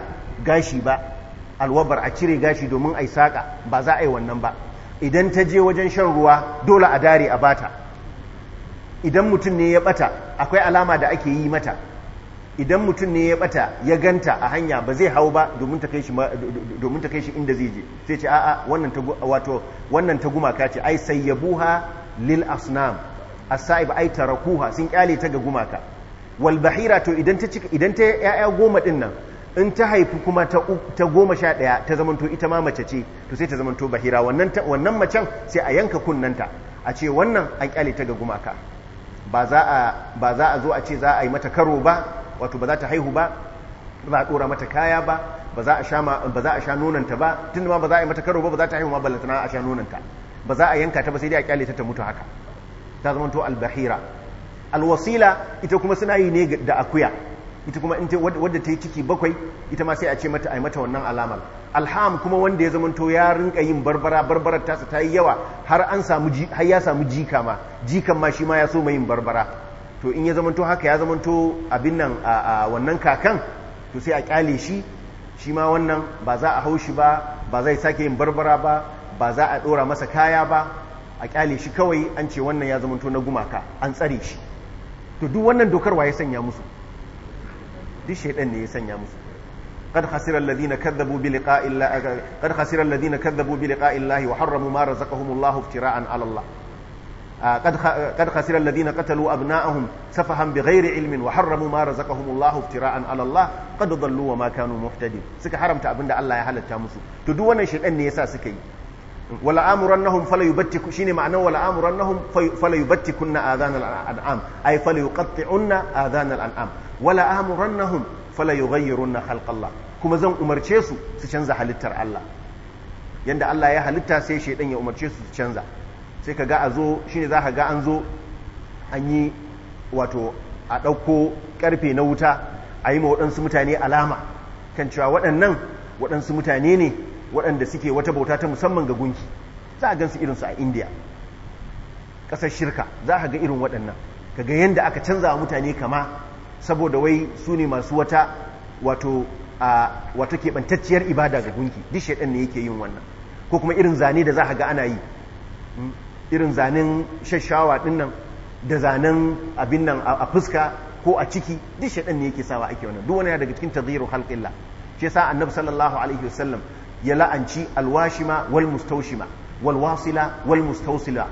gashi ba, alwabar a cire gashi domin a yi saƙa, ba za a yi wannan ba. Idan ta je wajen shan ruwa dole a dare a bata. Idan mutum ne ya bata akwai alama da ake yi mata. Idan mutum ne ya bata ya ganta a hanya ba zai hau ba domin ta kai shi inda zai je, sai ce a'a wannan ta gumaka ce, ai sayyabuha lil asnam, as-sa'ib ai tarakuha, sun kyale ta ga gumaka. Wal bahira, to idan ta yaya 10 din nan, in ta haifi kuma ta 11 ta zamanto ita ma mace ce, to sai ta zamanto bahira. Wannan macen sai a yanka kunnanta a ce wannan an kyale ta ga gumaka. Ba za a zo a ce za a yi mata karo ba, wato ba za ta haihu ba, ba za a dora mata kaya ba, ba za a sha nonanta ba, tun ma ba za a yi mata karo ba za ta haihu ma ballantana a sha nonanta, ba za a yanka ta ba sai dai a kyale ta mutu haka, ta zama to albahira. Alwasila ita kuma suna yi ne da akuya, ita kuma wadda ta yi ciki 7 ita ma sai a ce mata a yi mata wannan alamar. Alham kuma wanda ya zama to ya rinka yin barbarar tasa ta yi yawa har ya samu jika ma, jikan ma shi ma ya so mai yin barbara. To in ya zamanto haka ya zamanto abin nan a wannan kakan, to sai a kyale shi ma wannan ba za a hau shi ba, ba zai sake yin barbara ba za a dora masa kaya ba, a kyale shi kawai, an ce wannan ya zamanto na gumaka, an tsare shi. To duk wannan dokar wa ya sanya musu? Duk shaidan ne ya sanya musu. قد خسر الذين كذبوا بلقاء الله وحرموا ما رزقهم الله افتراء على الله. قد خسر الذين قتلوا أبناءهم سفها بغير علم وحرموا ما رزقهم الله افتراء على الله قد ضلوا وما كانوا مهتدين. suka haramta abinda Allah ya halatta musu. To duk wannan shedan ne yasa suka yi. Wala amurannahum fala yubattiku, shine ma'anar wala amurannahum fala yubattikunna adhan al-an'am, ay fala yuqatti'unna adhan al-an'am. Wala amurannahum fala yughayyirunna khalqallah, kuma zan umarce su canza halittar Allah. Yanda Allah ya halitta sai shedan ya umarce su canza. Sai ka ga a zo shi ne za ka ga an zo an yi wato a ɗauko ƙarfe na wuta a yi ma waɗansu mutane alama kan cewa waɗansu mutane ne waɗanda suke wata bauta ta musamman ga gunki. Za a gansu irinsu a Indiya, ƙasar shirka, za a ga irin waɗannan. Ka ga yadda aka canza wa mutane kama saboda wai su ne masu wato keɓantacciyar ibada ga gunki. Duk shaɗan ne yake yin wannan. Ko kuma irin zane da za a ga ana yi, irin zanen shashawa din nan da zanen abin nan a fuska ko a ciki, duk shaɗan ne yake sawa ake wannan. Duk wani daga cikin tadhiru khalqillah. Shi yasa annabi sallallahu alaihi wasallam ya la'anci alwashima wal mustawshima wal wasila wal mustawsila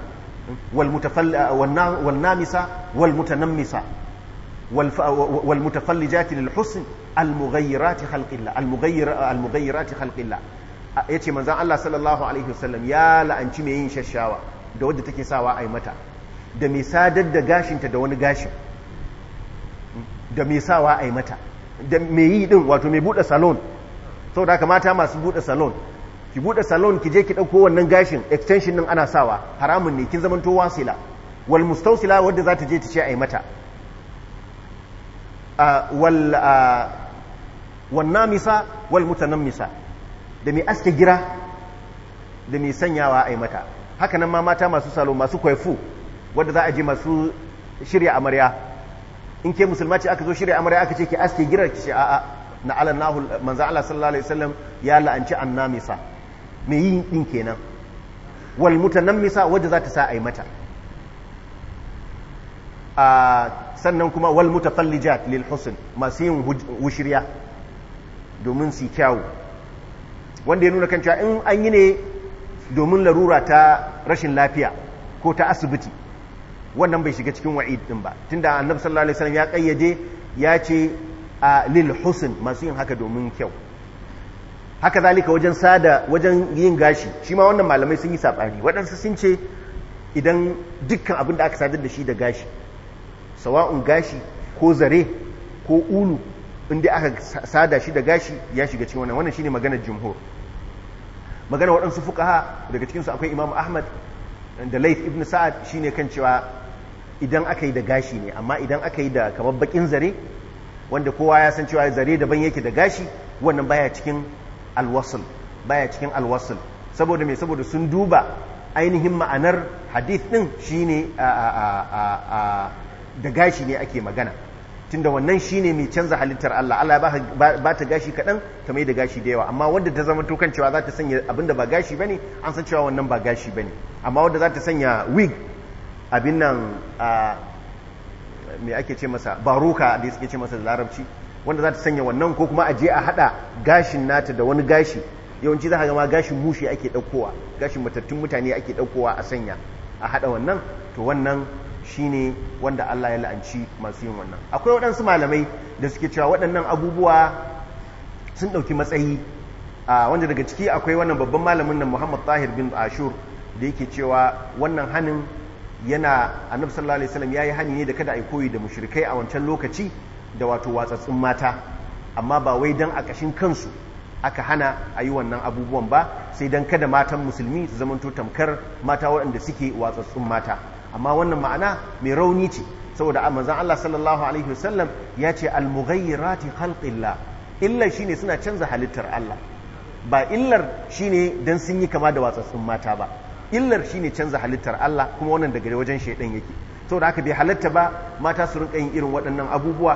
wal namisa wal mutanammisa wal mutafallijati lil husn al mughayyirati khalqillah al mughayyirati khalqillah. Yace manzon Allah sallallahu alaihi wasallam ya la'anci mai yin shashawa da wadda take sawa a yi mata, da mai sadar da gashinta da wani gashin, da mai sawa a yi mata, da mai yi din wato mai buɗe salon. Sau da mata masu buɗe salon, ki buɗe salon ki je ki ɗauko wannan gashin extension ɗin ana sawa, haramun ne, kin zamanto wasila. Wal mustausila wadda za ta je ta ce a yi mata, wal namisa wal mutanammisa, da mai aske gira da mai sanyawa a yi mata. Haka nan ma mata masu salo, masu kwaifu, wadda za a je masu shirya amarya. In ke musulma ce aka zo shirya amarya aka ce ki aske girar, ki ce a'a, na alannahu manzo Allah sallallahu alaihi wasallam ya la'anci annamisa, me yin din kenan. Wal mutanammisa wadda za ta sa a yi mata. Sannan kuma wal mutafallijat lil husn, masu yin wushirya domin su kyawu, wanda ya nuna kan cewa in an yi ne domin larura ta rashin lafiya ko ta asibiti, wannan bai shiga cikin wa'id din ba, tunda annabi sallallahu alaihi wasallam ya kayyade, ya ce lil husn, masu yin haka domin kyau. Haka zalika wajen yin gashi, shi ma wannan malamai sun yi sabani. Waɗansu sun ce idan dukkan abin da aka sadar da shi da gashi, sawa'un gashi ko zare ko ulu, inda aka sada shi da gashi ya shiga cikin wannan shine maganar jumhur. Magana waɗansu fuqaha daga cikinsu akwai Imam Ahmad da Layth ibn Sa'ad shine kan cewa idan aka yi da gashi ne, amma idan aka yi da kamar bakin zare, wanda kowa ya san cewa zare daban yake da gashi, wannan baya cikin alwasl, saboda me? Saboda sun duba ainihin ma'anar hadith din shine da gashi ne ake magana. tunda wannan shine mai canza halittar Allah. Allah ya ba ta gashi kaɗan ta mai da gashi da yawa, amma wanda ta zama kan cewa za ta sanya abinda ba gashi bane an san cewa wannan ba gashi bane. Amma wanda za ta sanya wig, abin nan me ake ce masa, baruka da suke ce masa da larabci, wanda za ta sanya wannan, ko kuma a je a hada gashin nata da wani gashi, yawanci za ka ga ma gashin mushi ake daukowa, gashin matattun mutane ake daukowa a sanya a hada wannan, to wannan shine wanda Allah ya la'anci masu yin wannan. Akwai waɗansu malamai da suke cewa waɗannan abubuwa sun ɗauki matsayi, wanda daga ciki akwai wannan babban malamin nan Muhammad Tahir bin Ashur da yake cewa wannan hanin yana, Annabi sallallahu alaihi wasallam yayi hani ne da kada ai koyi da mushrikai a wancan lokaci da wato watsatsun mata, amma ba wai dan a kashin kansu aka hana a yi wannan abubuwan ba, sai dan kada matan musulmi su zamanto tamkar mata waɗanda suke watsatsun mata. Amma wannan ma'ana mai rauni ce, saboda manzon Allah sallallahu alaihi wasallam ya ce al-mughayyirati khalqillah, illar shine suna canza halittar Allah, ba illar shine dan sun yi kama da watsatsun mata ba, illar shine canza halittar Allah, kuma wannan daga wajen shaidan yake. saboda haka bai halatta ba mata su rinka yin irin waɗannan abubuwa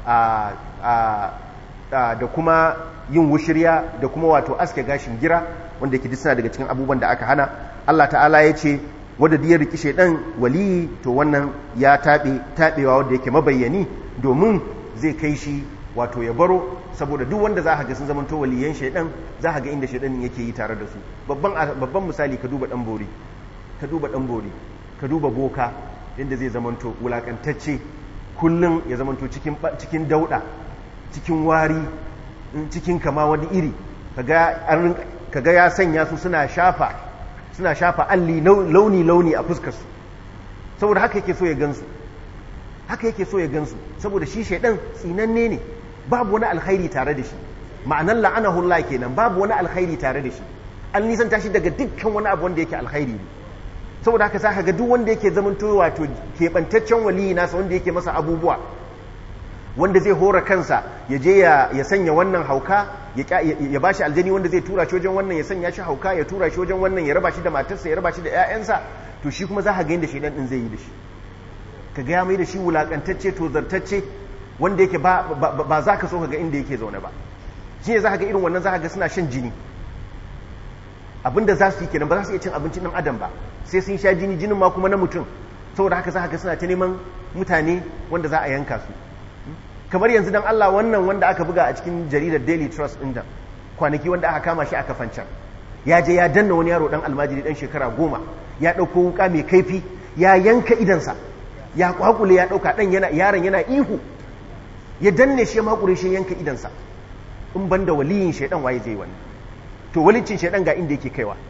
da kuma yin wushirya da kuma wato aske gashin gira, wanda yake duk suna daga cikin abubuwan da aka hana. Allah ta'ala ya ce wadda diyar riki shaidan waliyi, to wannan ya taɓewa wadda yake mabayyani, domin zai kai shi wato ya baro, saboda duk wanda za a ga sun zamanto waliyan shaidan, za a ga inda shaidan yake yi tare da su. Babban misali ka duba dan bori, ka duba boka, yadda zai zamanto wulakantacce, kullum ya zamanto cikin dauda, cikin wari, cikin kama wani iri, kaga ya sanya su suna shafa alli launi a fuskarsu, saboda haka yake so ya gansu, saboda shi shaidan tsinanne ne, babu wani alkhairi tare da shi. ma'anar la'anahu Allah kenan, babu wani alkhairi tare da shi, an nisanta shi daga dukkan wani abu wanda yake alkhairi ne. saboda haka za ka ga duk wanda yake zamanto wato keɓantaccen waliyi nasa, wanda yake masa abubuwa, wanda zai hora kansa ya je ya sanya wannan hauka, ya ba shi aljani wanda zai tura shi wajen wannan, ya sanya shi hauka, ya tura shi wajen wannan, ya raba shi da matarsa, ya raba shi da 'ya'yansa, to shi kuma za ka ga yadda shaidan din zai yi da shi, ka ga ya mai da shi wulakantacce, tozartacce, wanda yake ba za ka so ka ga inda yake zaune ba. shi ne za ka ga irin wannan, za ka ga suna shan jini, abinda za su yi kenan, ba za su iya cin abincin ɗan adam ba, sai sun sha jinin ma kuma na mutum. saboda haka za ka ga suna ta neman mutane wanda za a yanka su. kamar yanzu dan Allah wannan wanda aka buga a cikin jaridar Daily Trust din da kwanaki, wanda aka kama shi a kafancan, ya je ya danna wani yaro dan almajiri dan shekara 10, ya dauko wuka mai kaifi ya yanka idansa, ya kwakule ya dauka yaron yana ihu, ya danne shi, ya makure shi, yanka idansa. in banda waliyin shaidan waye zai wannan? to walicin shaidan ga inda yake kaiwa,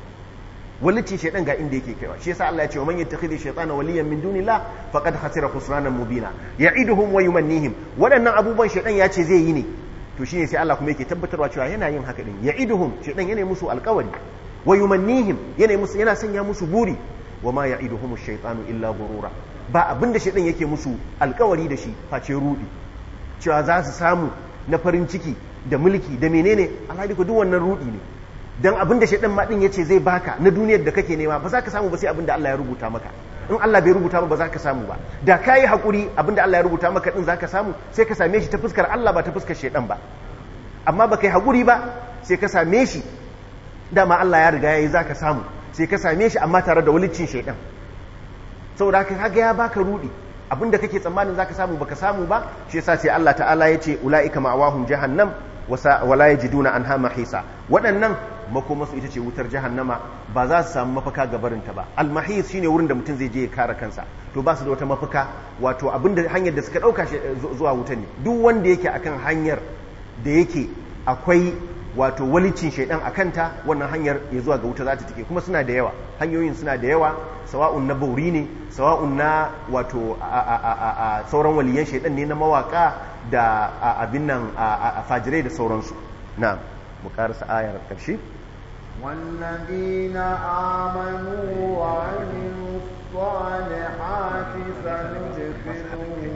shi yasa Allah ya ce wa man yattakhidhi shaytana waliyan min dunillah faqad khasira khusranan mubina ya'iduhum wa yumannihim. wadannan abubuwan shaytan ya ce zai yi ne, to shine sai Allah kuma yake tabbatarwa cewa yana yin haka din. ya'iduhum, shaytan yana musu alƙawari, wa yumannihim, yana sanya musu buri. wa ma ya'iduhum ash-shaytanu illa ghurura, ba abinda shaytan yake musu alƙawari da shi face rudi, cewa za su samu na farin ciki da mulki da menene. alhali ko duk wannan rudi ne, dan abinda shaidan ma din yace zai baka na duniyar da kake nema, ba za ka samu ba sai abinda Allah ya rubuta maka. in Allah bai rubuta ba za ka samu ba. da kai hakuri, abinda Allah ya rubuta maka din za ka samu, sai ka same shi ta fuskar Allah ba ta fuskar shaidan ba. amma ba kai hakuri ba, sai ka same shi, dama Allah ya riga yayi za ka samu, sai ka same shi amma tare da walicin shaidan. saboda haka kaga ya baka rudi, abinda kake tsammanin za ka samu baka samu ba. shi yasa sai Allah ta'ala ya ce ulaika ma'awahum jahannam wala yajiduna anha mahisa. waɗannan makomasu ita ce wutar jahannama, ba za su samu mafaka gabarinta ba. al-mahis shine wurin da mutum zai je ya kare kansa, to ba su da wata mafaka, wato abinda hanyar da suka dauka zuwa wuta ne. duk wanda yake akan hanyar da yake akwai wato walicin shaidan akanta, wannan hanyar ya zuwa ga wuta za ta take. kuma suna da yawa, hanyoyin suna da yawa, sawa'un na bauri ne, sawa'un na wato sauran waliyan shaidan ne, na mawaka da abin nan a fajirai da sauransu. na mu karasa ayar karshe. والذين آمنوا وعملوا الصالحات سندخلهم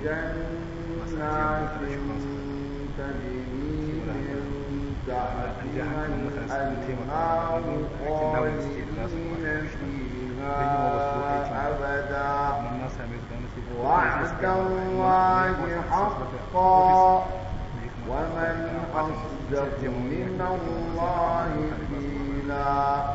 جنات تجري من تحتها الأنهار خالدين فيها أبدا وعد الله حقا ومن أصدق من الله قيلا.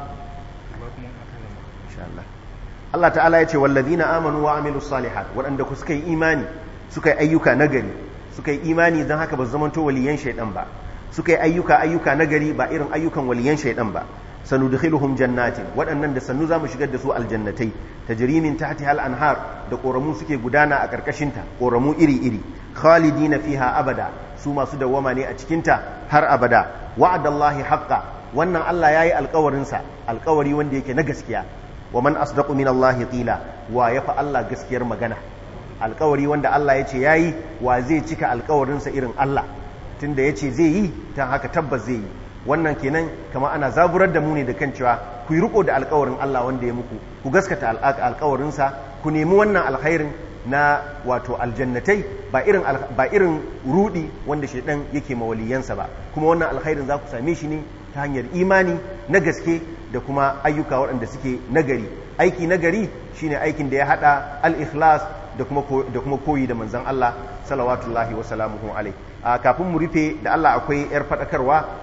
Allah ta'ala ya ce wallazina amanu wa amilus salihat, waɗanda suka yi imani suka yi ayyuka nagari, suka yi imani don haka ba su zamanto waliyan shaidan ba, suka yi ayyuka nagari ba irin ayyukan waliyan shaidan ba. sanudkhiluhum jannatin, waɗannan da sannu zamu shigar da su aljannatai tajri min tahtiha al-anhar, da koramu suke gudana a karkashin ta, koramu iri-iri, khalidina fiha abada, su masu dawwama ne a cikin ta har abada. Wa'adallahi haqqan, wannan Allah yayi alƙawarin sa, alƙawari wanda yake na gaskiya. Wa man asdaqu minallahi qila, wa yafa Allah gaskiyar magana. Alƙawari wanda Allah yace yayi, wa zai cika alƙawarin sa irin Allah, tunda yace zai yi, dan haka tabbas zai yi. Wannan kenan kama ana zaburar da mu ne da kan cewa ku yi riko da alkawarin Allah wanda ya muku, ku gaskata alkawarinsa, ku nemi wannan alkhairin na wato aljannatai ba irin rudi wanda shaidan yake mawaliyansa ba, kuma wannan alkhairin za ku same shi ne ta hanyar imani na gaske da kuma ayyuka waɗanda suke nagari. Aiki nagari shine aikin da ya hada al-ikhlas da kuma koyi da manzon Allah salawatullahi wa salamuhu alaihi. Kafin mu rufe da Allah akwai yar fadakarwa.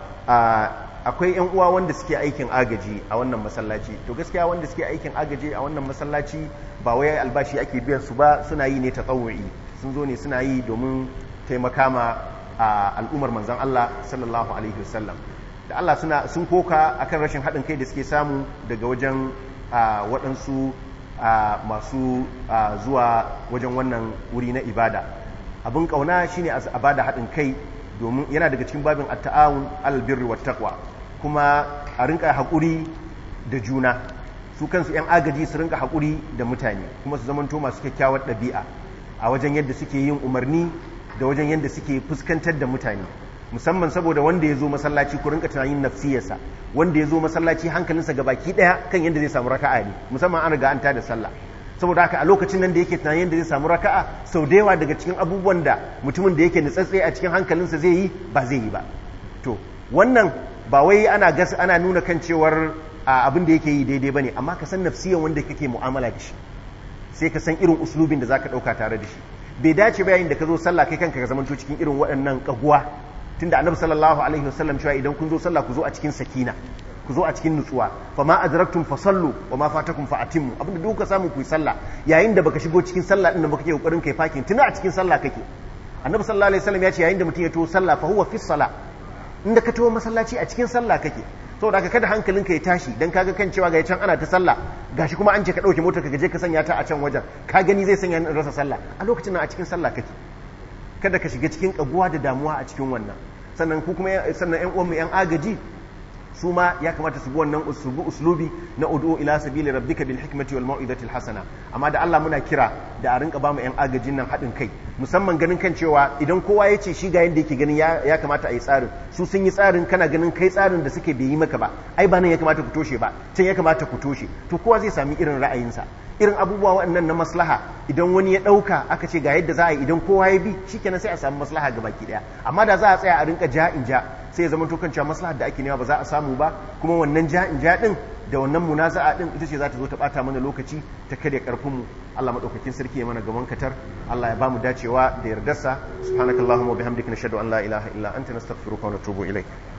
Akwai yan uwa wanda suke aikin agaji a wannan masallaci. To gaskiya wanda suke aikin agaji a wannan masallaci ba wai albashi ake biyan su ba, suna yi ne tatawu'i, sun zo ne suna yi domin taimaka ma al'ummar manzon Allah sallallahu alaihi wasallam. Da Allah sun koka akan rashin haɗin kai da suke samu daga wajen waɗansu masu zuwa wajen wannan wuri na ibada. Abin kauna shine a bada haɗin kai, domin yana daga cikin babin at-ta'awun al-birri wat-taqwa, kuma a rinka haƙuri da juna, su kansu 'yan agaji su rinka haƙuri da mutane, kuma su zamanto masu kyakkyawar ɗabi'a a wajen yadda suke yin umarni da wajen yadda suke fuskantar da mutane, musamman saboda wanda ya zo masallaci ku rinka tunanin nafsiyarsa. Wanda ya zo masallaci hankalinsa gabaki ɗaya kan yadda zai samu raka'a ne, musamman an riga an tada sallah. Saboda haka a lokacin nan da yake tunanin yadda zai samu raka'a, sau da yawa daga cikin abubuwan da mutumin da yake nutsatse a cikin hankalinsa zai yi ba zai yi ba. To wannan ba wai ana nuna kan cewar abin da yake yi daidai bane, amma ka san nafsiyan wanda kake mu'amala da shi, sai ka san irin uslubin da zaka dauka tare da shi. Bai dace ba yayin da ka zo sallah kai kanka ka zamanto cikin irin waɗannan kaguwa, tunda annabi sallallahu alaihi wasallam cewa idan kun zo sallah ku zo a cikin sakina, ku zo a cikin nutsuwa. Fa ma adraktum fa sallu wa ma fatakum fa atimmu, abinda duk ka samu ku yi sallah. Yayin da baka shigo cikin sallah din da baka ke kokarin kai fakin, tuna a cikin sallah kake. Annabi sallallahu alaihi wasallam ya ce yayin da mutum ya to sallah fa huwa fi salah, inda ka to masallaci a cikin sallah kake. Saboda haka kada hankalinka ya tashi dan kaga kan cewa ga can ana ta sallah, gashi kuma an ce ka dauke motar ka je ka sanya ta a can wajen, ka gani zai sanya in rasa sallah. A lokacin nan a cikin sallah kake. Kada ka shiga cikin kaguwa da damuwa a cikin wannan. Sannan ku kuma sannan ƴan uwan mu ƴan agaji su ma ya kamata su bi wannan uslubi na ud'u ila sabili rabbika bil hikmati wal mau'izati al hasana. Amma da Allah muna kira da a rinka ba mu yan agajin nan haɗin kai, musamman ganin kan cewa idan kowa ya ce shi ga yanda yake ganin ya kamata a yi tsarin, su sun yi tsarin, kana ganin kai tsarin da suke bai yi maka ba, ai ba nan ya kamata ku toshe ba, can ya kamata ku toshe, to kowa zai sami irin ra'ayinsa. Irin abubuwa waɗannan na maslaha idan wani ya ɗauka aka ce ga yadda za a yi, idan kowa ya bi shikenan sai a samu maslaha ga baki ɗaya. Amma da za a tsaya a rinka ja in ja, sai ya zama to cewa maslahar da ake nema ba za a samu ba, kuma wannan ja in ja din da wannan munaza'a din ita ce za ta zo ta bata mana lokaci, ta karya karfin mu. Allah madaukakin sarki ya mana gaban katar, Allah ya bamu dacewa da yardarsa. Subhanakallahumma wa bihamdika nashhadu an la ilaha illa anta nastaghfiruka wa natubu ilaik.